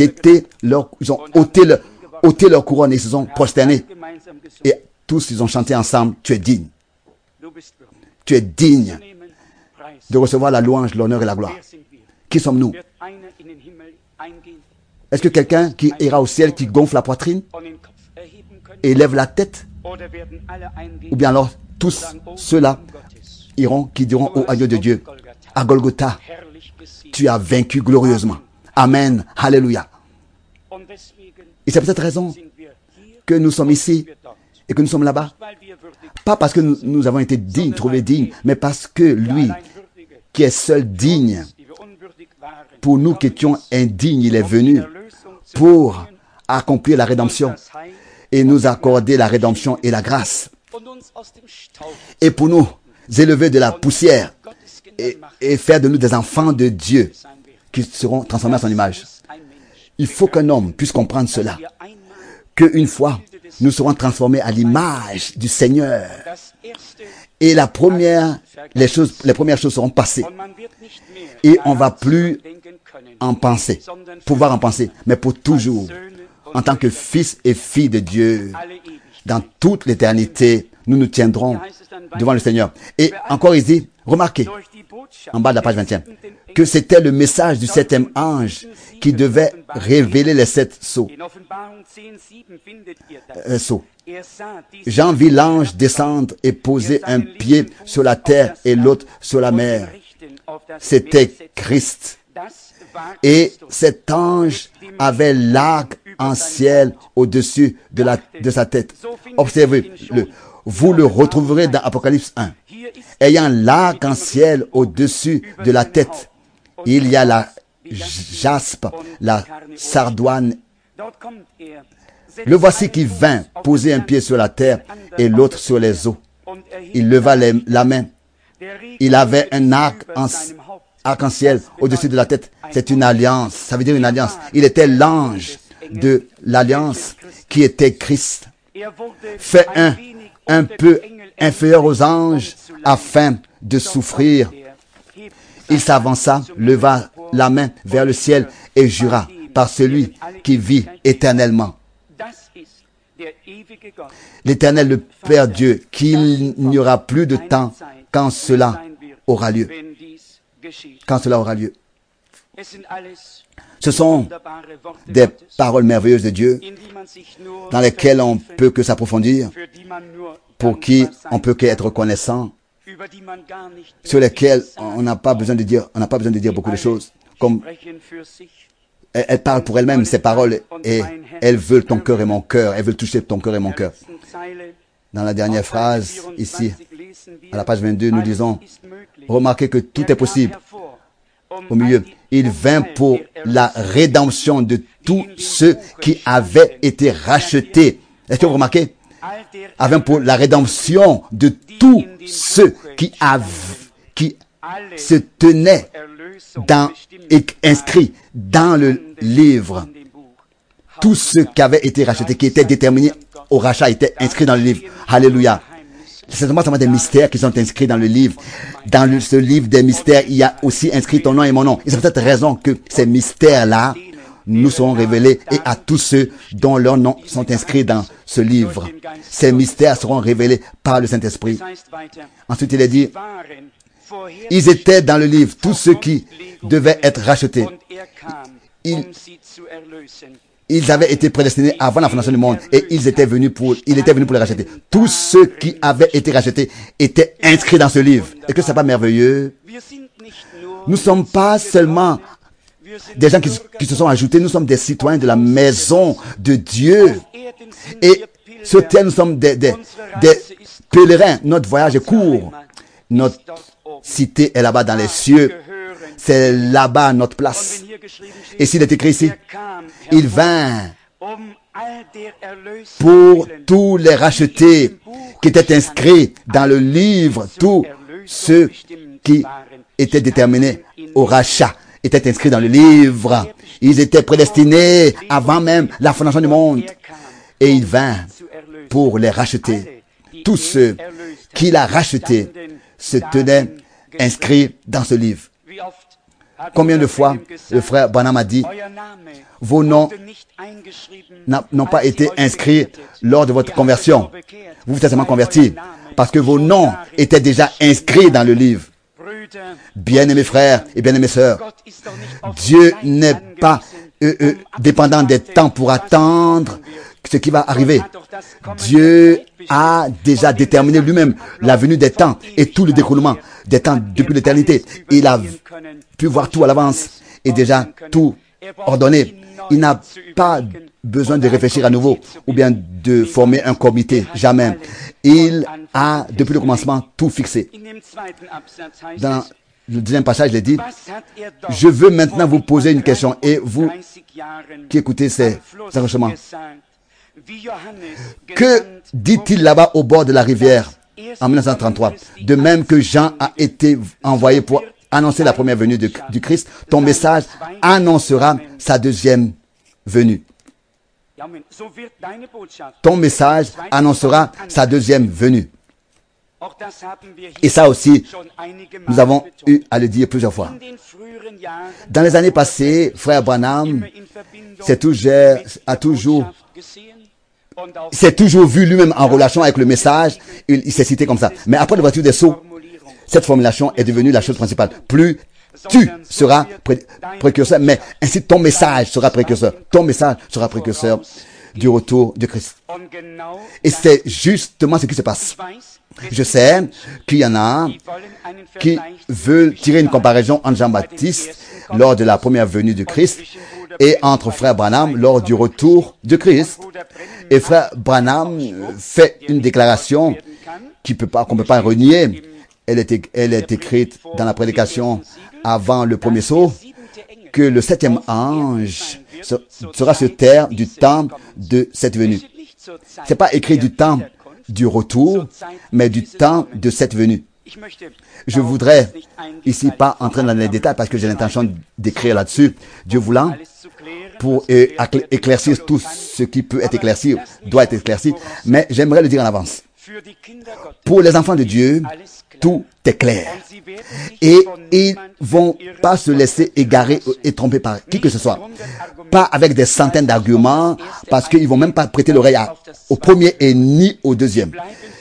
ôté leur couronne et ils se sont prosternés. Et tous, ils ont chanté ensemble, tu es digne. Tu es digne de recevoir la louange, l'honneur et la gloire. Qui sommes-nous? Est-ce que quelqu'un qui ira au ciel, qui gonfle la poitrine et lève la tête? Ou bien alors, tous ceux-là iront, qui diront au agneau de Dieu, à Golgotha, tu as vaincu glorieusement. Amen. Alléluia. Et c'est pour cette raison que nous sommes ici et que nous sommes là-bas. Pas parce que nous avons été dignes, trouvés dignes, mais parce que lui, qui est seul digne, pour nous qui étions indignes, il est venu pour accomplir la rédemption et nous accorder la rédemption et la grâce. Et pour nous élever de la poussière et faire de nous des enfants de Dieu qui seront transformés à son image. Il faut qu'un homme puisse comprendre cela, qu'une fois, nous serons transformés à l'image du Seigneur. Et les premières choses seront passées. Et on ne va plus en penser, pouvoir en penser, mais pour toujours, en tant que fils et filles de Dieu, dans toute l'éternité, nous nous tiendrons devant le Seigneur. Et encore il dit, remarquez, en bas de la page 21, que c'était le message du 7e ange qui devait révéler les 7 sceaux. Jean vit l'ange descendre et poser un pied sur la terre et l'autre sur la mer. C'était Christ. Et cet ange avait l'arc en ciel au-dessus de sa tête. Observez-le. Vous le retrouverez dans Apocalypse 1. Ayant l'arc en ciel au-dessus de la tête, il y a la jaspe, la sardoine. Le voici qui vint poser un pied sur la terre et l'autre sur les eaux. Il leva la main. Il avait un arc-en-ciel au-dessus de la tête. C'est une alliance. Ça veut dire une alliance. Il était l'ange de l'alliance qui était Christ. Fait un peu inférieur aux anges afin de souffrir. Il s'avança, leva la main vers le ciel et jura par celui qui vit éternellement. L'Éternel, le Père Dieu, qu'il n'y aura plus de temps quand cela aura lieu. Quand cela aura lieu. Ce sont des paroles merveilleuses de Dieu dans lesquelles on peut que s'approfondir, pour qui on peut qu'être reconnaissant, sur lesquelles on n'a pas besoin de dire beaucoup de choses. Comme elle parle pour elle-même, ces paroles, et elles veulent ton cœur et mon cœur, elles veulent toucher ton cœur et mon cœur. Dans la dernière phrase, ici, à la page 22, nous disons, remarquez que tout est possible. Au milieu, il vint pour la rédemption de tous ceux qui avaient été rachetés. Est-ce que vous remarquez? Il vint pour la rédemption de tous ceux qui se tenaient inscrits dans le livre. Tous ceux qui avaient été rachetés, qui étaient déterminés au rachat, étaient inscrits dans le livre. Alléluia. C'est seulement des mystères qui sont inscrits dans le livre. Dans ce livre des mystères, il y a aussi inscrit ton nom et mon nom. Et c'est pour cette raison que ces mystères-là nous seront révélés, et à tous ceux dont leurs noms sont inscrits dans ce livre. Ces mystères seront révélés par le Saint-Esprit. Ensuite, il est dit, ils étaient dans le livre, tous ceux qui devaient être rachetés. Ils avaient été prédestinés avant la fondation du monde, et il était venu pour les racheter. Tous ceux qui avaient été rachetés étaient inscrits dans ce livre. Est-ce que c'est pas merveilleux? Nous ne sommes pas seulement des gens qui se sont ajoutés, nous sommes des citoyens de la maison de Dieu. Et Sur terre, nous sommes des pèlerins. Notre voyage est court. Notre cité est là-bas dans les cieux. C'est là-bas notre place. Et s'il est écrit ici, il vint pour tous les rachetés qui étaient inscrits dans le livre, tous ceux qui étaient déterminés au rachat étaient inscrits dans le livre. Ils étaient prédestinés avant même la fondation du monde. Et il vint pour les racheter. Tous ceux qu'il a rachetés se tenaient inscrits dans ce livre. Combien de fois le frère Branham a dit, vos noms n'ont pas été inscrits lors de votre conversion. Vous vous êtes seulement convertis parce que vos noms étaient déjà inscrits dans le livre. Bien-aimés frères et bien-aimées sœurs, Dieu n'est pas dépendant des temps pour attendre ce qui va arriver. Dieu a déjà déterminé lui-même la venue des temps et tout le déroulement des temps depuis l'éternité. Il a pu voir tout à l'avance et déjà tout ordonné. Il n'a pas besoin de réfléchir à nouveau ou bien de former un comité. Jamais. Il a, depuis le commencement, tout fixé. Dans le deuxième passage, il est dit, je veux maintenant vous poser une question et vous qui écoutez ces enregistrements. Que dit-il là-bas au bord de la rivière en 1933? De même que Jean a été envoyé pour annoncer la première venue du Christ, ton message annoncera sa deuxième venue. Ton message annoncera sa deuxième venue. Et ça aussi, nous avons eu à le dire plusieurs fois. Dans les années passées, frère Branham s'est toujours vu lui-même en relation avec le message. Il s'est cité comme ça. Mais après la voiture des sceaux, cette formulation est devenue la chose principale. Plus tu seras précurseur, mais ainsi ton message sera précurseur. Ton message sera précurseur du retour de Christ. Et c'est justement ce qui se passe. Je sais qu'il y en a qui veulent tirer une comparaison entre Jean-Baptiste lors de la première venue de Christ et entre frère Branham lors du retour de Christ. Et frère Branham fait une déclaration qu'on ne peut pas renier. Elle est écrite dans la prédication avant le premier sceau, que le septième ange sera sur terre du temps de cette venue. C'est pas écrit du temps du retour, mais du temps de cette venue. Je voudrais ici pas entrer dans les détails parce que j'ai l'intention d'écrire là-dessus. Dieu voulant, pour éclaircir tout ce qui peut être éclairci, doit être éclairci, mais j'aimerais le dire en avance. Pour les enfants de Dieu, tout est clair. Et ils vont pas se laisser égarer et tromper par qui que ce soit. Pas avec des centaines d'arguments, parce qu'ils vont même pas prêter l'oreille au premier et ni au deuxième.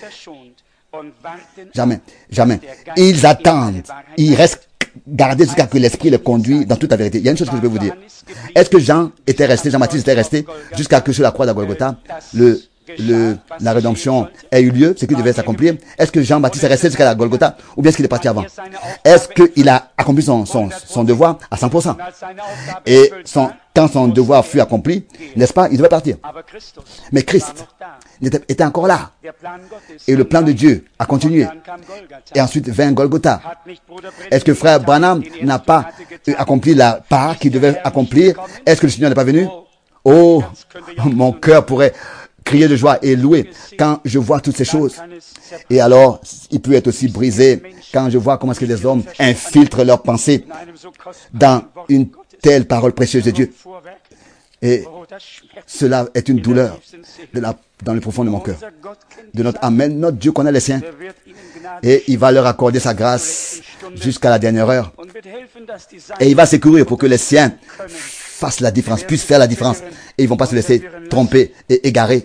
Jamais, jamais. Ils attendent. Ils restent gardés jusqu'à ce que l'Esprit les conduit dans toute la vérité. Il y a une chose que je peux vous dire. Est-ce que Jean-Baptiste était resté jusqu'à que sur la croix de Golgotha, la rédemption ait eu lieu, ce qui devait s'accomplir? Est-ce que Jean-Baptiste est resté jusqu'à la Golgotha ou bien est-ce qu'il est parti avant? Est-ce qu'il a accompli son devoir à 100%? Et quand son devoir fut accompli, n'est-ce pas, il devait partir. Mais Christ était encore là. Et le plan de Dieu a continué. Et ensuite vint Golgotha. Est-ce que frère Branham n'a pas accompli la part qu'il devait accomplir? Est-ce que le Seigneur n'est pas venu? Oh, mon cœur pourrait crier de joie et louer quand je vois toutes ces choses. Et alors, il peut être aussi brisé quand je vois comment est-ce que les hommes infiltrent leurs pensées dans une telle parole précieuse de Dieu. Et cela est une douleur dans le profond de mon cœur. De notre Amen, notre Dieu connaît les siens. Et il va leur accorder sa grâce jusqu'à la dernière heure. Et il va secourir pour que les siens fassent la différence, puissent faire la différence. Et ils ne vont pas se laisser tromper et égarer.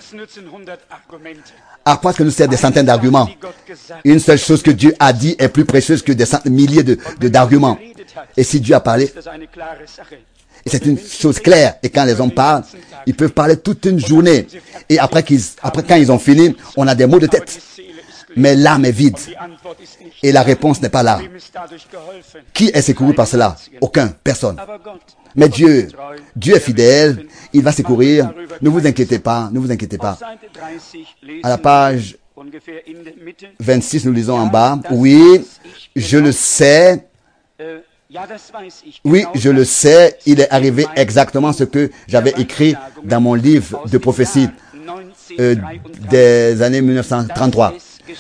À quoi est-ce que nous sert des centaines d'arguments? Une seule chose que Dieu a dit est plus précieuse que des milliers d'arguments. Et si Dieu a parlé, et c'est une chose claire. Et quand les hommes parlent, ils peuvent parler toute une journée. Et après quand ils ont fini, on a des maux de tête. Mais l'âme est vide. Et la réponse n'est pas là. Qui est secouru par cela? Aucun, personne. Mais Dieu est fidèle, il va secourir. Ne vous inquiétez pas, ne vous inquiétez pas. À la page 26, nous lisons en bas, oui, je le sais. Oui, je le sais, il est arrivé exactement ce que j'avais écrit dans mon livre de prophétie des années 1933.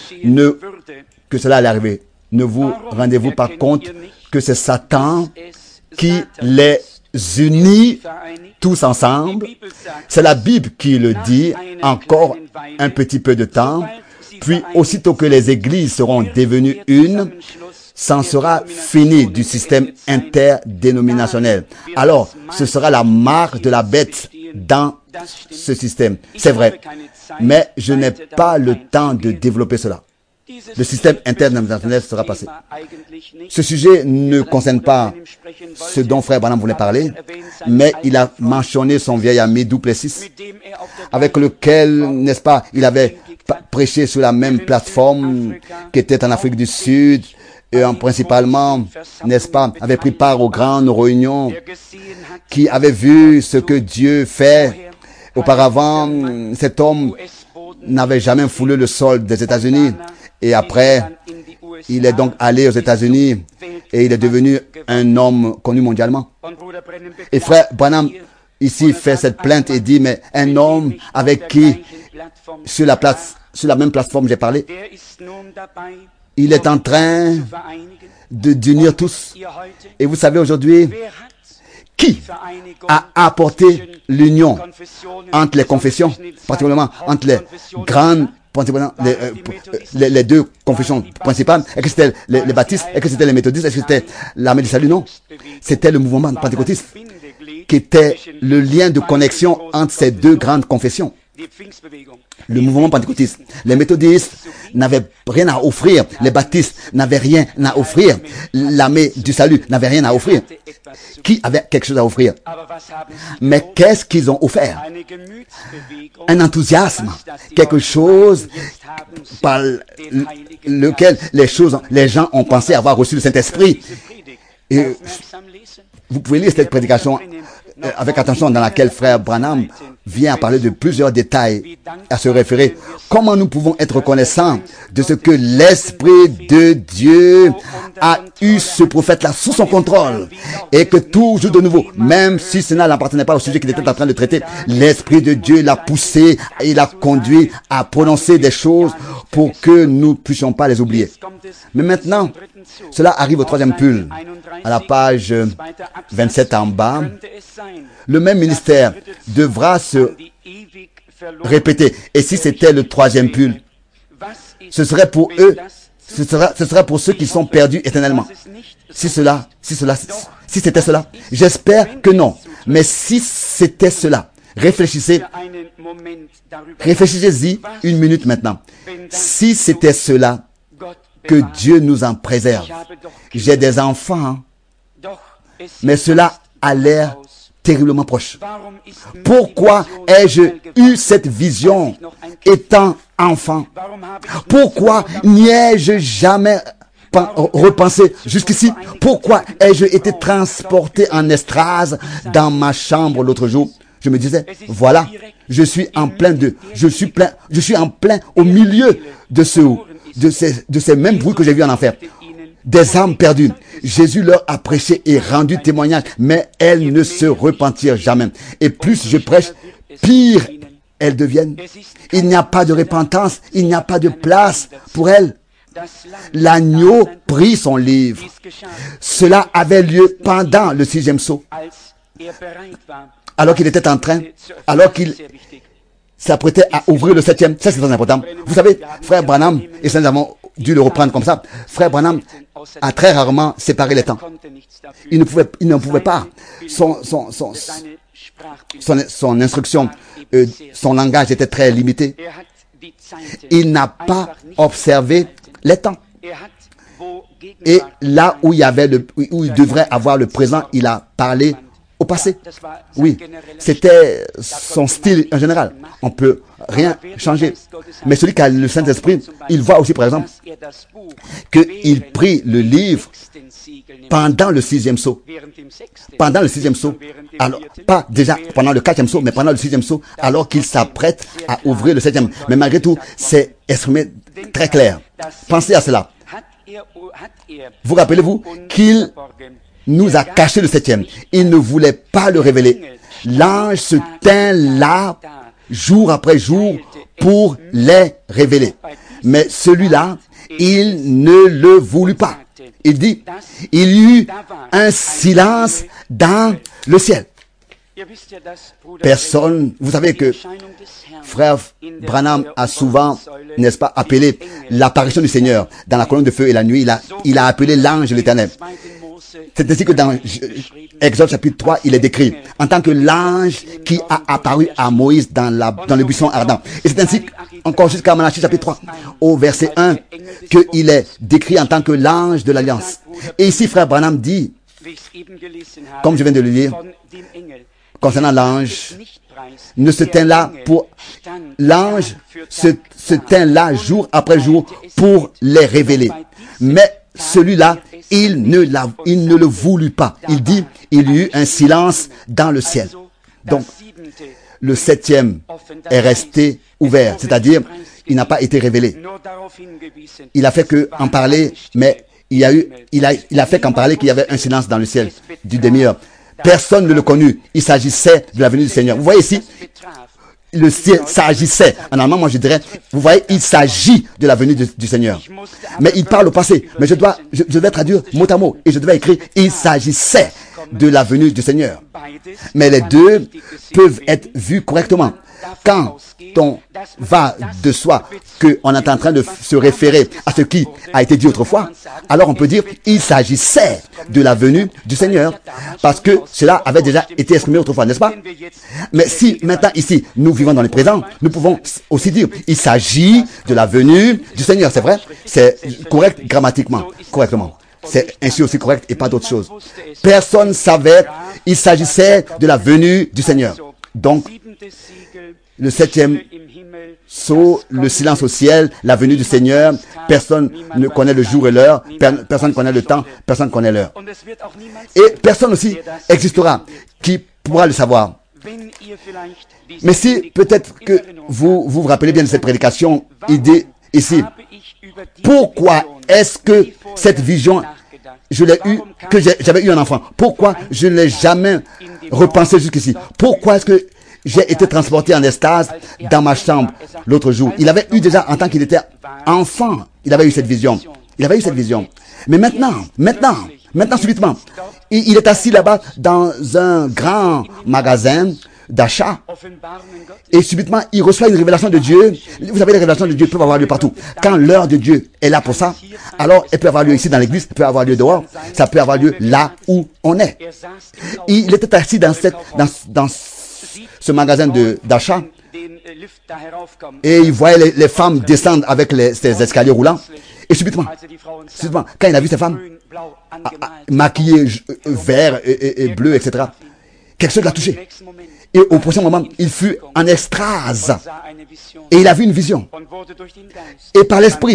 Que cela allait arriver. Ne vous rendez-vous pas compte que c'est Satan qui les unit tous ensemble? C'est la Bible qui le dit, encore un petit peu de temps, puis aussitôt que les églises seront devenues une, c'en sera fini du système interdénominationnel. Alors, ce sera la marque de la bête dans ce système. C'est vrai, mais je n'ai pas le temps de développer cela. Le système interdénominationnel sera passé. Ce sujet ne concerne pas ce dont Frère Branham voulait parler, mais il a mentionné son vieil ami Duplessis, avec lequel, n'est-ce pas, il avait prêché sur la même plateforme qui était en Afrique du Sud, et principalement, n'est-ce pas, avait pris part aux grandes réunions, qui avait vu ce que Dieu fait. Auparavant, cet homme n'avait jamais foulé le sol des États-Unis. Et après, il est donc allé aux États-Unis et il est devenu un homme connu mondialement. Et Frère Branham ici fait cette plainte et dit, mais un homme avec qui, sur la même plateforme j'ai parlé, il est en train d'unir tous. Et vous savez aujourd'hui, qui a apporté l'union entre les confessions, particulièrement entre les grandes, les deux confessions principales? Est-ce que c'était les baptistes? Est-ce que c'était les méthodistes? Est-ce que c'était l'armée du salut? Non. C'était le mouvement pentecôtiste qui était le lien de connexion entre ces deux grandes confessions. Le mouvement pentecôtiste. Les méthodistes n'avaient rien à offrir. Les baptistes n'avaient rien à offrir. L'armée du salut n'avait rien à offrir. Qui avait quelque chose à offrir? Mais qu'est-ce qu'ils ont offert? Un enthousiasme. Quelque chose par lequel les gens ont pensé avoir reçu le Saint-Esprit. Et vous pouvez lire cette prédication avec attention, dans laquelle Frère Branham vient à parler de plusieurs détails, à se référer. Comment nous pouvons être reconnaissants de ce que l'Esprit de Dieu a eu ce prophète-là sous son contrôle, et que toujours de nouveau, même si cela n'appartenait pas au sujet qu'il était en train de traiter, l'Esprit de Dieu l'a poussé et l'a conduit à prononcer des choses pour que nous ne puissions pas les oublier. Mais maintenant, cela arrive au troisième pull, à la page 27 en bas. Le même ministère devra se répéter. Et si c'était le troisième pull, ce serait pour eux, ce serait pour ceux qui sont perdus éternellement. Si c'était cela, j'espère que non. Mais si c'était cela, réfléchissez-y une minute maintenant. Si c'était cela, que Dieu nous en préserve. J'ai des enfants, mais cela a l'air terriblement proche. Pourquoi ai-je eu cette vision étant enfant? Pourquoi n'y ai-je jamais repensé jusqu'ici? Pourquoi ai-je été transporté en extase dans ma chambre l'autre jour? Je me disais, voilà, je suis en plein au milieu de ces mêmes bruits que j'ai vus en enfer. Des âmes perdues. Jésus leur a prêché et rendu témoignage, mais elles ne se repentirent jamais. Et plus je prêche, pire elles deviennent. Il n'y a pas de repentance, il n'y a pas de place pour elles. L'agneau prit son livre. Cela avait lieu pendant le 6e sceau. Alors qu'il était alors qu'il s'apprêtait à ouvrir le 7e. Ça, c'est très important. Vous savez, Frère Branham, et ça nous avons dû le reprendre comme ça, Frère Branham a très rarement séparé les temps. Il ne pouvait pas. Son instruction, son langage était très limité. Il n'a pas observé les temps. Et là où il devrait avoir le présent, il a parlé au passé. Oui, c'était son style en général. On peut rien changer. Mais celui qui a le Saint-Esprit, il voit aussi, par exemple, qu'il prit le livre pendant le 6e sceau. Pendant le 6e sceau. Alors, pas déjà pendant le 4e sceau, mais pendant le 6e sceau, alors qu'il s'apprête à ouvrir le 7e. Mais malgré tout, c'est exprimé très clair. Pensez à cela. Vous rappelez-vous qu'il nous a caché le 7e. Il ne voulait pas le révéler. L'ange se tint là, jour après jour, pour les révéler. Mais celui-là, il ne le voulut pas. Il dit, il y eut un silence dans le ciel. Personne, vous savez que frère Branham a souvent, n'est-ce pas, appelé l'apparition du Seigneur dans la colonne de feu et la nuit. Il a appelé l'ange de l'Éternel. C'est ainsi que dans Exode chapitre 3, il est décrit en tant que l'ange qui a apparu à Moïse dans le buisson ardent. Et c'est ainsi, encore jusqu'à Malachie chapitre 3, au verset 1, qu'il est décrit en tant que l'ange de l'Alliance. Et ici, frère Branham dit, comme je viens de le lire, concernant l'ange, ne se tint là pour... L'ange se tint là jour après jour pour les révéler. Mais celui-là, il ne le voulut pas. Il dit, il y eut un silence dans le ciel. Donc, le 7e est resté ouvert, c'est-à-dire, il n'a pas été révélé. Il a fait que en parler, mais il a fait qu'en parler qu'il y avait un silence dans le ciel du demi-heure. Personne ne le connut. Il s'agissait de la venue du Seigneur. Vous voyez ici, le ciel s'agissait. En allemand, moi je dirais, vous voyez, il s'agit de la venue du Seigneur. Mais il parle au passé. Mais je devais traduire mot à mot. Et je devais écrire, il s'agissait de la venue du Seigneur. Mais les deux peuvent être vus correctement. Quand on va de soi qu'on est en train de se référer à ce qui a été dit autrefois, alors on peut dire il s'agissait de la venue du Seigneur, parce que cela avait déjà été exprimé autrefois, n'est-ce pas? Mais si maintenant ici nous vivons dans le présent, nous pouvons aussi dire il s'agit de la venue du Seigneur, c'est vrai? C'est correct grammatiquement, correctement. C'est ainsi aussi correct et pas d'autre chose. Personne ne savait, il s'agissait de la venue du Seigneur. Donc, le 7e sceau, le silence au ciel, la venue du Seigneur, personne ne connaît le jour et l'heure, personne ne connaît le temps, personne ne connaît l'heure. Et personne aussi existera qui pourra le savoir. Mais si peut-être que vous rappelez bien de cette prédication, il dit ici, pourquoi est-ce que cette vision, j'avais eu un enfant, pourquoi je ne l'ai jamais repensé jusqu'ici? Pourquoi est-ce que j'ai été transporté en extase dans ma chambre l'autre jour? Il avait eu déjà, en tant qu'il était enfant, il avait eu cette vision. Il avait eu cette vision. Mais maintenant, subitement, il est assis là-bas dans un grand magasin d'achat. Et subitement, il reçoit une révélation de Dieu. Vous savez, les révélations de Dieu peuvent avoir lieu partout. Quand l'heure de Dieu est là pour ça, alors elle peut avoir lieu ici dans l'église, elle peut avoir lieu dehors, ça peut avoir lieu là où on est. Il était assis dans ce magasin d'achat et il voyait les femmes descendre avec ces escaliers roulants. Et subitement, quand il a vu ces femmes maquillées vert et bleu, etc., quelque chose l'a touché. Et au prochain moment, il fut en extase. Et il a vu une vision. Et par l'esprit,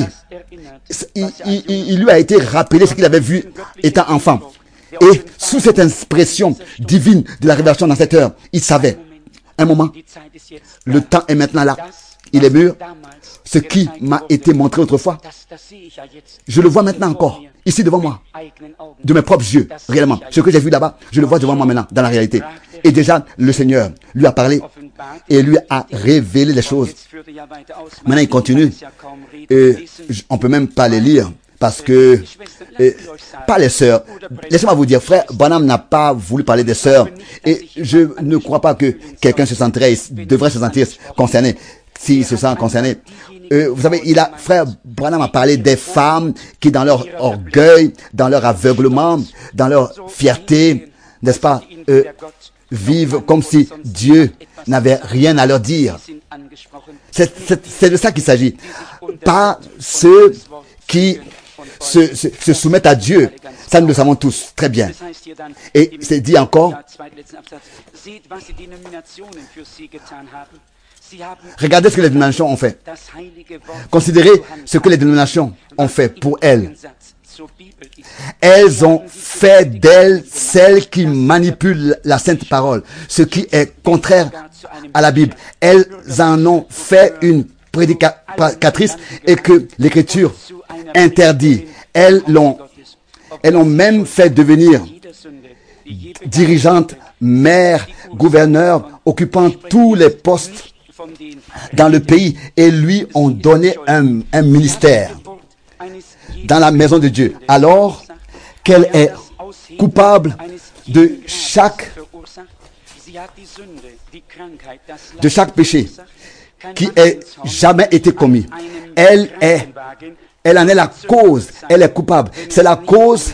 il lui a été rappelé ce qu'il avait vu étant enfant. Et sous cette expression divine de la révélation dans cette heure, il savait, un moment, le temps est maintenant là. Il est mûr. Ce qui m'a été montré autrefois, je le vois maintenant encore, ici devant moi, de mes propres yeux, réellement. Ce que j'ai vu là-bas, je le vois devant moi maintenant, dans la réalité. Et déjà, le Seigneur lui a parlé et lui a révélé les choses. Maintenant, il continue. Et on ne peut même pas les lire. Parce que, pas les sœurs. Laissez-moi vous dire, frère Branham n'a pas voulu parler des sœurs. Et je ne crois pas que quelqu'un devrait se sentir concerné. S'il se sent concerné. Vous savez, frère Branham a parlé des femmes qui, dans leur orgueil, dans leur aveuglement, dans leur fierté, n'est-ce pas, vivent comme si Dieu n'avait rien à leur dire. C'est de ça qu'il s'agit. Pas ceux qui se soumettent à Dieu. Ça, nous le savons tous très bien. Et c'est dit encore, regardez ce que les dénominations ont fait. Considérez ce que les dénominations ont fait pour elles. Elles ont fait d'elle celle qui manipule la sainte parole, ce qui est contraire à la Bible. Elles en ont fait une prédicatrice et que l'Écriture interdit. Elles l'ont même fait devenir dirigeante, maire, gouverneur, occupant tous les postes dans le pays et lui ont donné un ministère dans la maison de Dieu, alors qu'elle est coupable de chaque péché qui ait jamais été commis. Elle en est la cause, elle est coupable. C'est la cause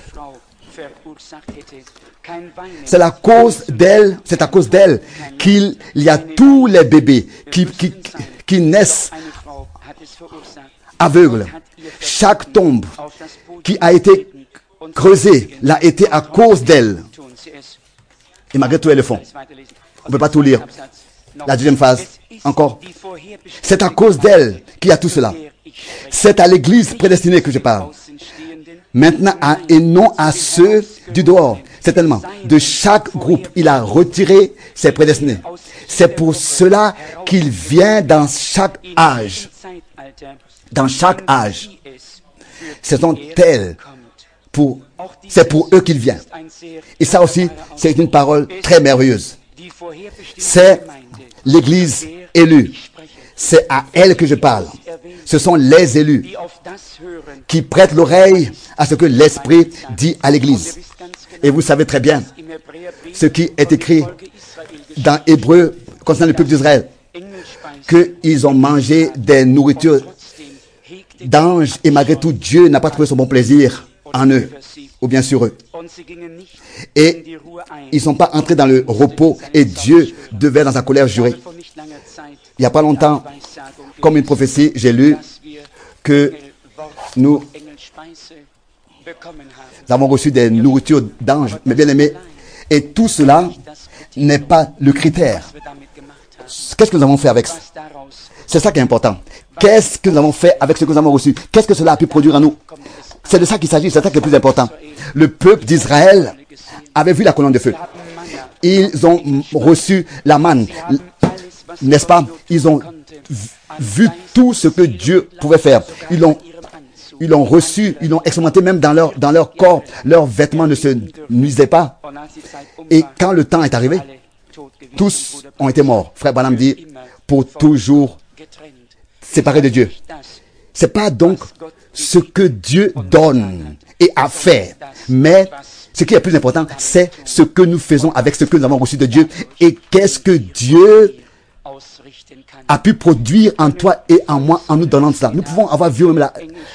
d'elle, c'est à cause d'elle qu'il y a tous les bébés qui naissent aveugles. Chaque tombe qui a été creusée l'a été à cause d'elle. Et malgré tout, elles le font. On ne peut pas tout lire. La deuxième phase, encore. C'est à cause d'elle qu'il y a tout cela. C'est à l'église prédestinée que je parle. Maintenant, et non à ceux du dehors. Certainement, de chaque groupe, il a retiré ses prédestinés. C'est pour cela qu'il vient dans chaque âge. Dans chaque âge. Ce sont elles. C'est pour eux qu'il vient. Et ça aussi, c'est une parole très merveilleuse. C'est l'église élue. C'est à elle que je parle. Ce sont les élus qui prêtent l'oreille à ce que l'Esprit dit à l'église. Et vous savez très bien ce qui est écrit dans Hébreu concernant le peuple d'Israël, qu'ils ont mangé des nourritures d'anges et malgré tout, Dieu n'a pas trouvé son bon plaisir en eux, ou bien sur eux. Et ils ne sont pas entrés dans le repos et Dieu devait dans sa colère jurer. Il n'y a pas longtemps, comme une prophétie, j'ai lu que nous avons reçu des nourritures d'anges, mais bien aimés, et tout cela n'est pas le critère. Qu'est-ce que nous avons fait avec ça? C'est ça qui est important. Qu'est-ce que nous avons fait avec ce que nous avons reçu? Qu'est-ce que cela a pu produire en nous? C'est de ça qu'il s'agit, c'est ça qui est le plus important. Le peuple d'Israël avait vu la colonne de feu. Ils ont reçu la manne, n'est-ce pas? Ils ont vu tout ce que Dieu pouvait faire. Ils l'ont reçu, ils l'ont expérimenté même dans leur corps. Leurs vêtements ne se nuisaient pas. Et quand le temps est arrivé, tous ont été morts. Frère Branham dit, pour toujours séparés de Dieu. C'est pas donc ce que Dieu donne et a fait, mais ce qui est plus important, c'est ce que nous faisons avec ce que nous avons reçu de Dieu et qu'est-ce que Dieu a pu produire en toi et en moi en nous donnant cela. Nous pouvons avoir vu même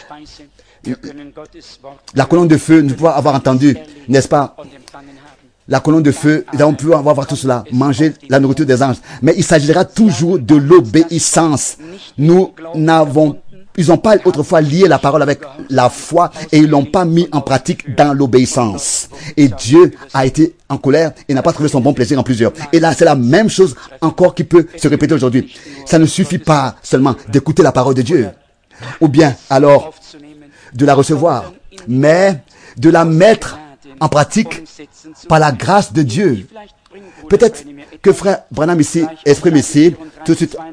la colonne de feu, nous pouvons avoir entendu, n'est-ce pas? La colonne de feu, nous avons pu avoir tout cela, manger la nourriture des anges. Mais il s'agira toujours de l'obéissance. Ils n'ont pas autrefois lié la parole avec la foi et ils l'ont pas mis en pratique dans l'obéissance. Et Dieu a été en colère et n'a pas trouvé son bon plaisir en plusieurs. Et là, c'est la même chose encore qui peut se répéter aujourd'hui. Ça ne suffit pas seulement d'écouter la parole de Dieu ou bien alors de la recevoir, mais de la mettre en pratique par la grâce de Dieu. Peut-être que frère Branham ici exprime ici tout de suite.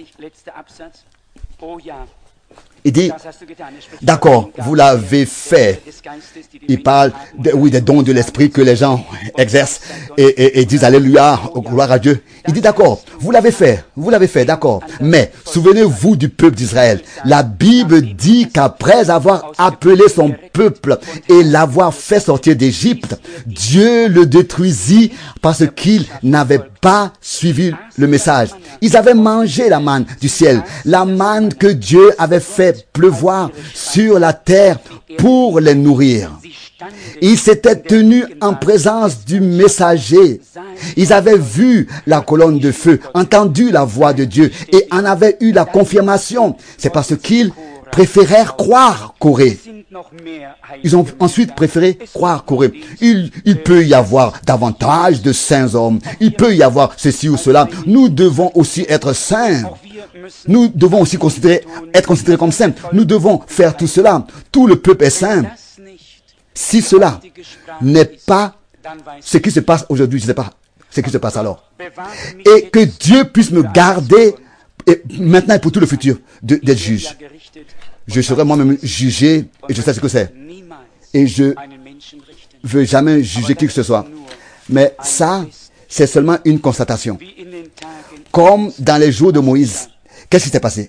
Il dit, d'accord, vous l'avez fait. Il parle, des dons de l'esprit que les gens exercent et disent alléluia, gloire à Dieu. Il dit, d'accord, vous l'avez fait, d'accord. Mais souvenez-vous du peuple d'Israël. La Bible dit qu'après avoir appelé son peuple et l'avoir fait sortir d'Égypte, Dieu le détruisit parce qu'il n'avait pas suivi le message. Ils avaient mangé la manne du ciel, la manne que Dieu avait fait pleuvoir sur la terre pour les nourrir. Ils s'étaient tenus en présence du messager. Ils avaient vu la colonne de feu, entendu la voix de Dieu et en avaient eu la confirmation. C'est parce qu'ils préférèrent croire Corée. Ils ont ensuite préféré croire Corée. Il peut y avoir davantage de saints hommes. Il peut y avoir ceci ou cela. Nous devons aussi être saints. Nous devons aussi être considérés comme saints. Nous devons faire tout cela. Tout le peuple est saint. Si cela n'est pas ce qui se passe aujourd'hui, je ne sais pas ce qui se passe alors. Et que Dieu puisse me garder et maintenant et pour tout le futur d'être juge. Je serai moi-même jugé et je sais ce que c'est. Et je veux jamais juger qui que ce soit. Mais ça, c'est seulement une constatation. Comme dans les jours de Moïse. Qu'est-ce qui s'est passé?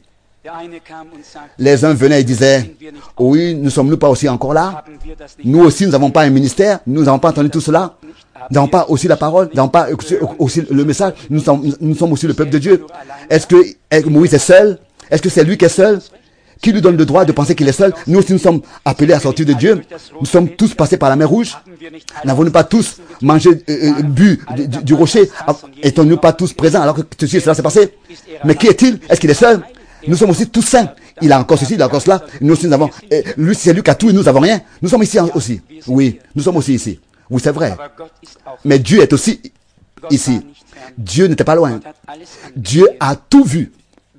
Les uns venaient et disaient, oui, ne sommes-nous pas aussi encore là? Nous aussi, nous n'avons pas un ministère, nous n'avons pas entendu tout cela, nous n'avons pas aussi la parole, nous n'avons pas aussi le message, nous sommes aussi le peuple de Dieu. Est-ce que Moïse est seul? Est-ce que c'est lui qui est seul? Qui lui donne le droit de penser qu'il est seul? Nous aussi, nous sommes appelés à sortir de Dieu. Nous sommes tous passés par la mer Rouge. N'avons-nous pas tous mangé, bu du rocher? Étions-nous pas tous présents alors que ceci et cela s'est passé? Mais qui est-il? Est-ce qu'il est seul? Nous sommes aussi tous saints. Il a encore ceci, il a encore cela. Nous aussi, nous avons... lui, c'est lui qui a tout et nous n'avons rien. Nous sommes ici aussi. Oui, nous sommes aussi ici. Oui, c'est vrai. Mais Dieu est aussi ici. Dieu n'était pas loin. Dieu a tout vu.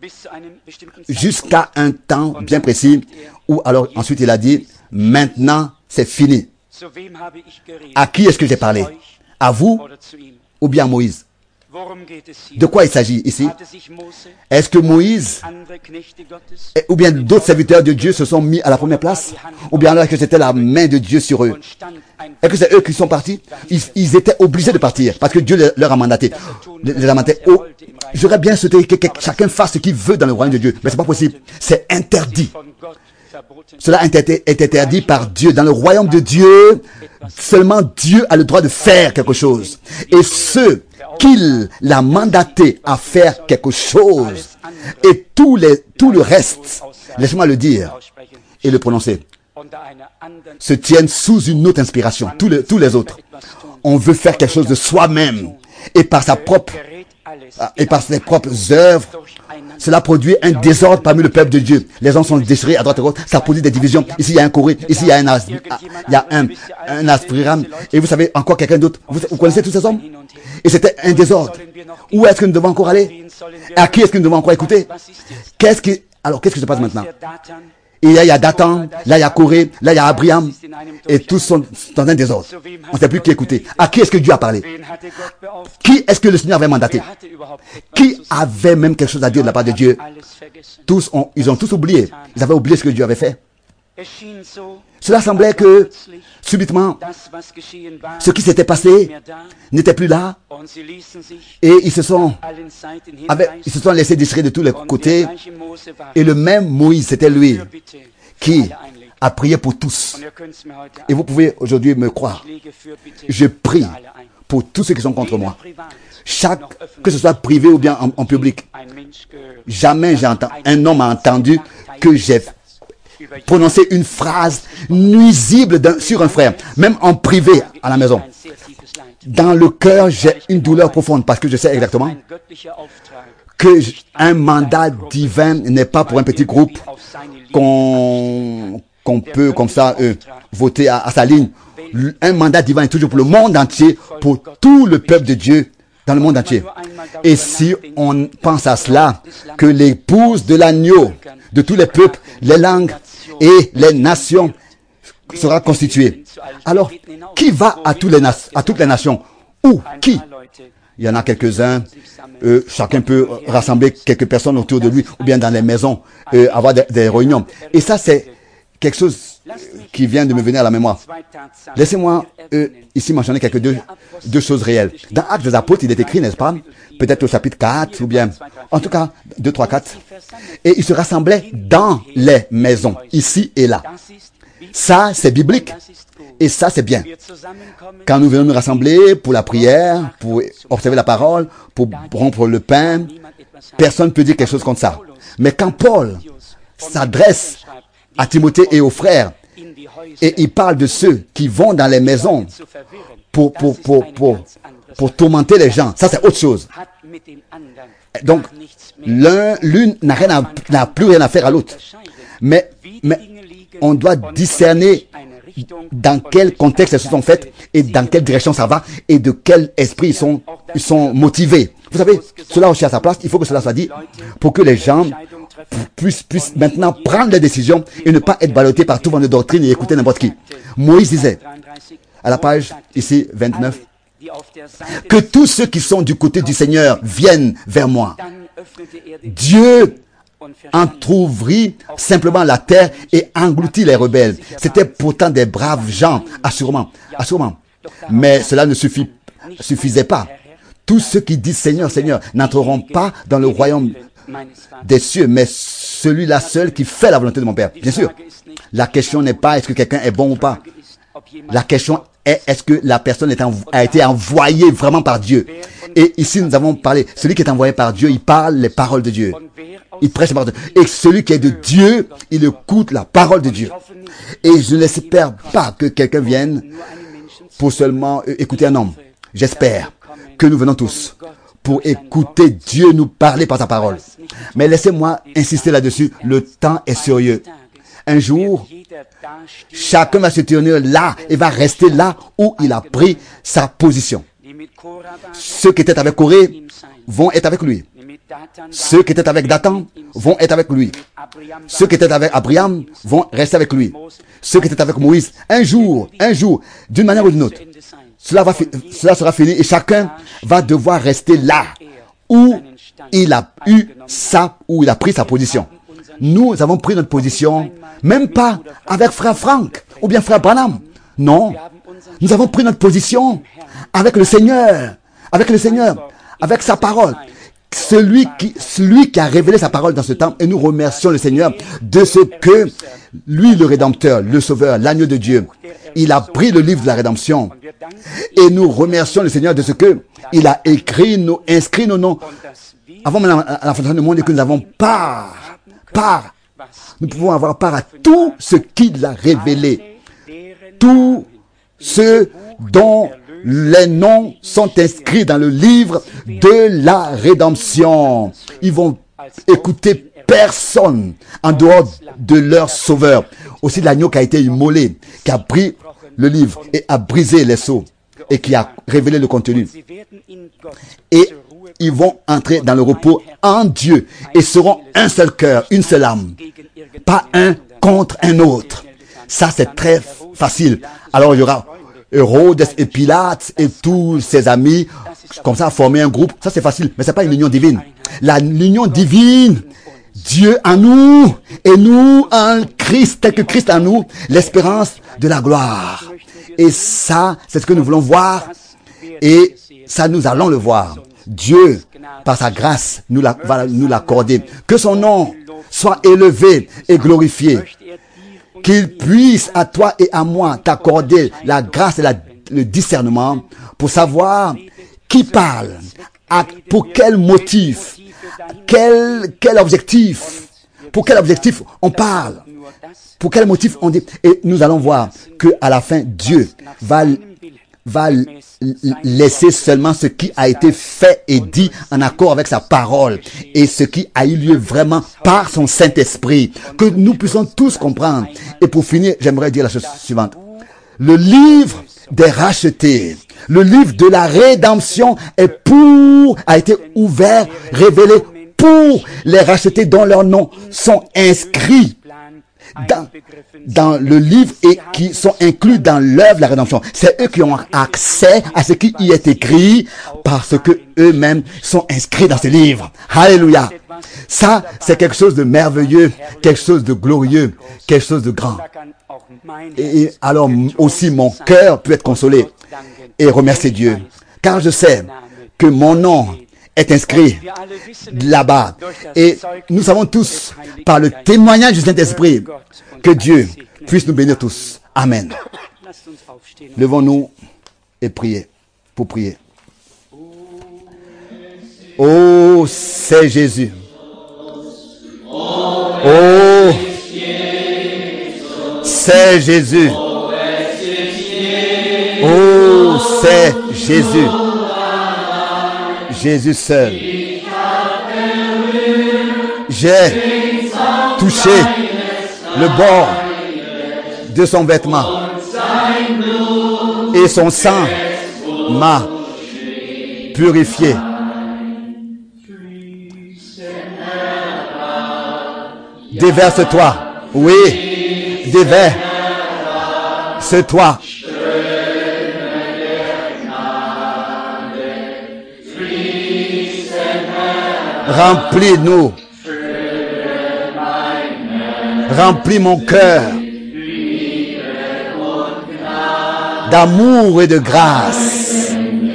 Jusqu'à un temps bien précis où alors ensuite il a dit, maintenant c'est fini. À qui est-ce que j'ai parlé? À vous ou bien à Moïse? De quoi il s'agit ici? Est-ce que Moïse ou bien d'autres serviteurs de Dieu se sont mis à la première place? Ou bien alors que c'était la main de Dieu sur eux? Est-ce que c'est eux qui sont partis? Ils étaient obligés de partir parce que Dieu leur a mandaté. J'aurais bien souhaité que chacun fasse ce qu'il veut dans le royaume de Dieu. Mais c'est pas possible. C'est interdit. Cela est interdit par Dieu. Dans le royaume de Dieu, seulement Dieu a le droit de faire quelque chose. Et ceux qu'il a mandaté à faire quelque chose, et tout le reste, laisse-moi le dire et le prononcer, se tiennent sous une autre inspiration. Tous les autres. On veut faire quelque chose de soi-même et par ses propres œuvres. Cela produit un désordre parmi le peuple de Dieu. Les gens sont déchirés à droite et à gauche. Ça produit des divisions. Ici, il y a un Corée. Ici, il y a un Aspiram. Et vous savez, encore quelqu'un d'autre. Vous connaissez tous ces hommes? Et c'était un désordre. Où est-ce que nous devons encore aller? À qui est-ce que nous devons encore écouter? Alors, qu'est-ce qui se passe maintenant? Et là, il y a Dathan, là, il y a Corée, là, il y a Abraham. Et tous sont dans un désordre. On ne sait plus qui écouter. À qui est-ce que Dieu a parlé? Qui est-ce que le Seigneur avait mandaté? Qui avait même quelque chose à dire de la part de Dieu? Ils ont tous oublié. Ils avaient oublié ce que Dieu avait fait. Cela semblait que, subitement, ce qui s'était passé n'était plus là. Et ils se sont laissés déchirer de tous les côtés. Et le même Moïse, c'était lui qui a prié pour tous. Et vous pouvez aujourd'hui me croire. Je prie pour tous ceux qui sont contre moi. Que ce soit privé ou bien en public. Jamais un homme a entendu que j'ai prononcé une phrase nuisible sur un frère, même en privé à la maison. Dans le cœur, j'ai une douleur profonde parce que je sais exactement que un mandat divin n'est pas pour un petit groupe qu'on peut comme ça voter à sa ligne. Un mandat divin est toujours pour le monde entier, pour tout le peuple de Dieu dans le monde entier. Et si on pense à cela, que l'épouse de l'agneau de tous les peuples, les langues et les nations sera constituée, alors qui va à toutes les nations? Où? Qui? Il y en a quelques-uns. Chacun peut rassembler quelques personnes autour de lui ou bien dans les maisons, avoir des réunions. Et ça, c'est quelque chose qui vient de me venir à la mémoire. Laissez-moi ici mentionner deux choses réelles. Dans Actes des Apôtres, il est écrit, n'est-ce pas? Peut-être au chapitre 4 ou bien, en tout cas, 2, 3, 4. Et ils se rassemblaient dans les maisons, ici et là. Ça, c'est biblique. Et ça, c'est bien. Quand nous venons nous rassembler pour la prière, pour observer la parole, pour rompre le pain, personne ne peut dire quelque chose contre ça. Mais quand Paul s'adresse à Timothée et aux frères, et il parle de ceux qui vont dans les maisons pour tourmenter les gens, ça c'est autre chose. Donc, l'une n'a plus rien à faire à l'autre. Mais on doit discerner dans quel contexte elles se sont faites et dans quelle direction ça va et de quel esprit ils sont motivés. Vous savez, cela aussi à sa place, il faut que cela soit dit pour que les gens puissent maintenant prendre des décisions et ne pas être ballottés par tout vent de doctrine et écouter n'importe qui. Moïse disait, à la page ici 29, que tous ceux qui sont du côté du Seigneur viennent vers moi. Dieu entrouvrit simplement la terre et engloutit les rebelles. C'était pourtant des braves gens, assurément. Mais cela ne suffisait pas. Tous ceux qui disent Seigneur, Seigneur, n'entreront pas dans le royaume des cieux, mais celui-là seul qui fait la volonté de mon Père. Bien sûr, la question n'est pas est-ce que quelqu'un est bon ou pas. La question est est-ce que la personne a été envoyée vraiment par Dieu. Et ici, nous avons parlé, celui qui est envoyé par Dieu, il parle les paroles de Dieu. Il prêche les paroles de Dieu. Et celui qui est de Dieu, il écoute la parole de Dieu. Et je n'espère pas que quelqu'un vienne pour seulement écouter un homme. J'espère que nous venons tous pour écouter Dieu nous parler par sa parole. Mais laissez-moi insister là-dessus, le temps est sérieux. Un jour, chacun va se tenir là et va rester là où il a pris sa position. Ceux qui étaient avec Corée vont être avec lui. Ceux qui étaient avec Dathan vont être avec lui. Ceux qui étaient avec Abraham vont rester avec lui. Ceux qui étaient avec Moïse, un jour, d'une manière ou d'une autre, cela sera fini et chacun va devoir rester là où il a pris sa position. Nous avons pris notre position, même pas avec frère Frank ou bien frère Branham. Non, nous avons pris notre position avec le Seigneur, avec sa parole. Celui qui a révélé sa parole dans ce temps, et nous remercions le Seigneur de ce que lui, le Rédempteur, le Sauveur, l'agneau de Dieu, il a pris le livre de la rédemption. Et nous remercions le Seigneur de ce que il a inscrit nos noms avant même à la fondation du monde et que nous avons nous pouvons avoir part à tout ce qu'il a révélé. Tous ceux dont les noms sont inscrits dans le livre de la rédemption. Ils vont écouter personne en dehors de leur sauveur. Aussi l'agneau qui a été immolé, qui a pris le livre et a brisé les sceaux et qui a révélé le contenu. Et ils vont entrer dans le repos en Dieu et seront un seul cœur, une seule âme. Pas un contre un autre. Ça, c'est très facile. Alors, il y aura Hérode et Pilate et tous ses amis, comme ça, former un groupe. Ça, c'est facile, mais c'est pas une union divine. L'union divine, Dieu en nous et nous en Christ, tel que Christ en nous, l'espérance de la gloire. Et ça, c'est ce que nous voulons voir et ça, nous allons le voir. Dieu, par sa grâce, va nous l'accorder. Que son nom soit élevé et glorifié. Qu'il puisse à toi et à moi t'accorder la grâce et le discernement pour savoir qui parle, pour quel motif, quel objectif, pour quel objectif on parle, pour quel motif on dit. Et nous allons voir que à la fin, Dieu va laisser seulement ce qui a été fait et dit en accord avec sa parole et ce qui a eu lieu vraiment par son Saint-Esprit, que nous puissions tous comprendre. Et pour finir, j'aimerais dire la chose suivante. Le livre des rachetés, le livre de la rédemption a été ouvert, révélé pour les rachetés dont leurs noms sont inscrits dans le livre et qui sont inclus dans l'œuvre de la rédemption. C'est eux qui ont accès à ce qui y est écrit parce que eux-mêmes sont inscrits dans ce livre. Alléluia. Ça, c'est quelque chose de merveilleux, quelque chose de glorieux, quelque chose de grand. Et alors aussi mon cœur peut être consolé et remercier Dieu. Car je sais que mon nom est inscrit là-bas. Et nous savons tous, par le témoignage du Saint-Esprit, que Dieu puisse nous bénir tous. Amen. Levons-nous et priez, pour prier. Oh, c'est Jésus. Oh, c'est Jésus. Oh, c'est Jésus. Jésus seul. J'ai touché le bord de son vêtement. Et son sang m'a purifié. Déverse-toi. Oui, déverse-toi. Remplis-nous. Remplis mon cœur d'amour et de grâce.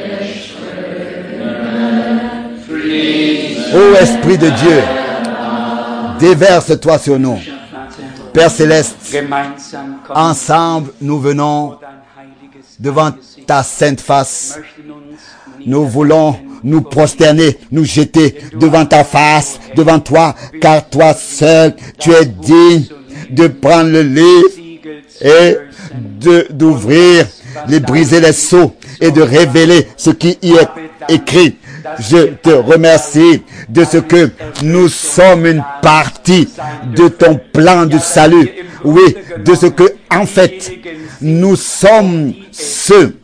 Ô Esprit de Dieu, déverse-toi sur nous. Père Céleste, ensemble nous venons devant ta sainte face. Nous voulons nous prosterner, nous jeter devant ta face, devant toi, car toi seul, tu es digne de prendre le livre et d'ouvrir, de briser les sceaux et de révéler ce qui y est écrit. Je te remercie de ce que nous sommes une partie de ton plan de salut. Oui, de ce que, en fait, nous sommes ceux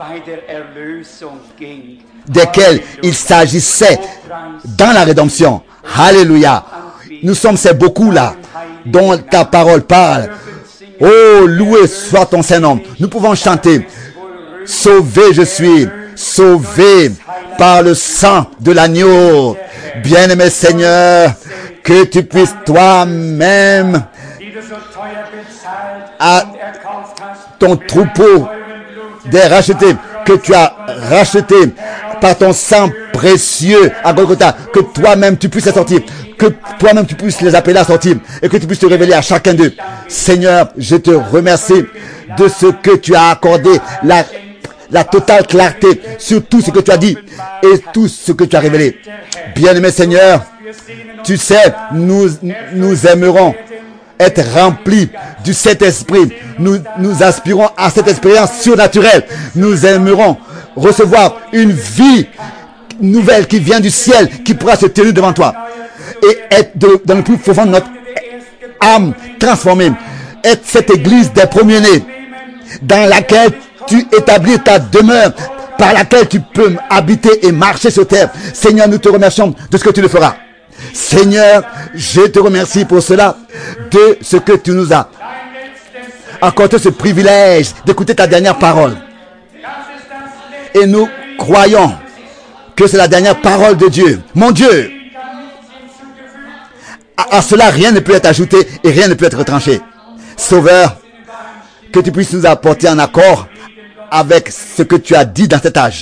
desquels il s'agissait dans la rédemption. Alléluia. Nous sommes ces beaucoup-là dont ta parole parle. Oh, loué soit ton Saint-Nom. Nous pouvons chanter. Sauvé je suis, sauvé par le sang de l'agneau. Bien-aimé Seigneur, que tu puisses toi-même à ton troupeau des rachetés que tu as racheté par ton sang précieux à Golgotha, que toi-même tu puisses les sortir, que toi-même tu puisses les appeler à sortir et que tu puisses te révéler à chacun d'eux. Seigneur, je te remercie de ce que tu as accordé la totale clarté sur tout ce que tu as dit et tout ce que tu as révélé. Bien-aimé Seigneur, tu sais, nous aimerons être remplis du Saint-Esprit. Nous aspirons à cette expérience surnaturelle. Nous aimerons recevoir une vie nouvelle qui vient du ciel, qui pourra se tenir devant toi et être dans le plus profond de notre âme transformée. Être cette église des premiers-nés dans laquelle tu établis ta demeure, par laquelle tu peux habiter et marcher sur terre. Seigneur, nous te remercions de ce que tu le feras. Seigneur, je te remercie pour cela, de ce que tu nous as accordé ce privilège d'écouter ta dernière parole. Et nous croyons que c'est la dernière parole de Dieu. Mon Dieu, à cela rien ne peut être ajouté et rien ne peut être retranché. Sauveur, que tu puisses nous apporter en accord avec ce que tu as dit dans cet âge.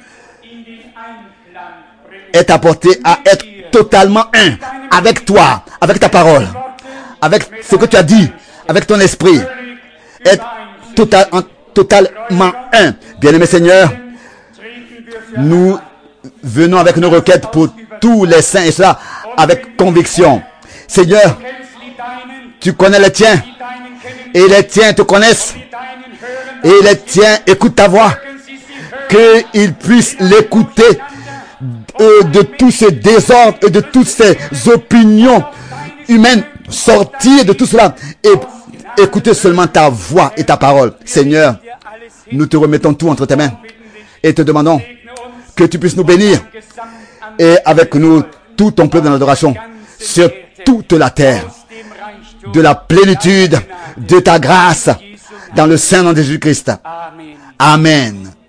Être apporté à être totalement un avec toi, avec ta parole, avec ce que tu as dit, avec ton esprit. Être totalement un. Bien-aimé Seigneur, nous venons avec nos requêtes pour tous les saints et cela avec conviction. Seigneur, tu connais les tiens et les tiens te connaissent et les tiens écoutent ta voix. Qu'ils puissent l'écouter de tout ce désordre et de toutes ces opinions humaines, sortir de tout cela et écouter seulement ta voix et ta parole. Seigneur, nous te remettons tout entre tes mains et te demandons que tu puisses nous bénir et avec nous tout ton peuple dans l'adoration sur toute la terre, de la plénitude de ta grâce dans le Saint-Nom de Jésus-Christ. Amen.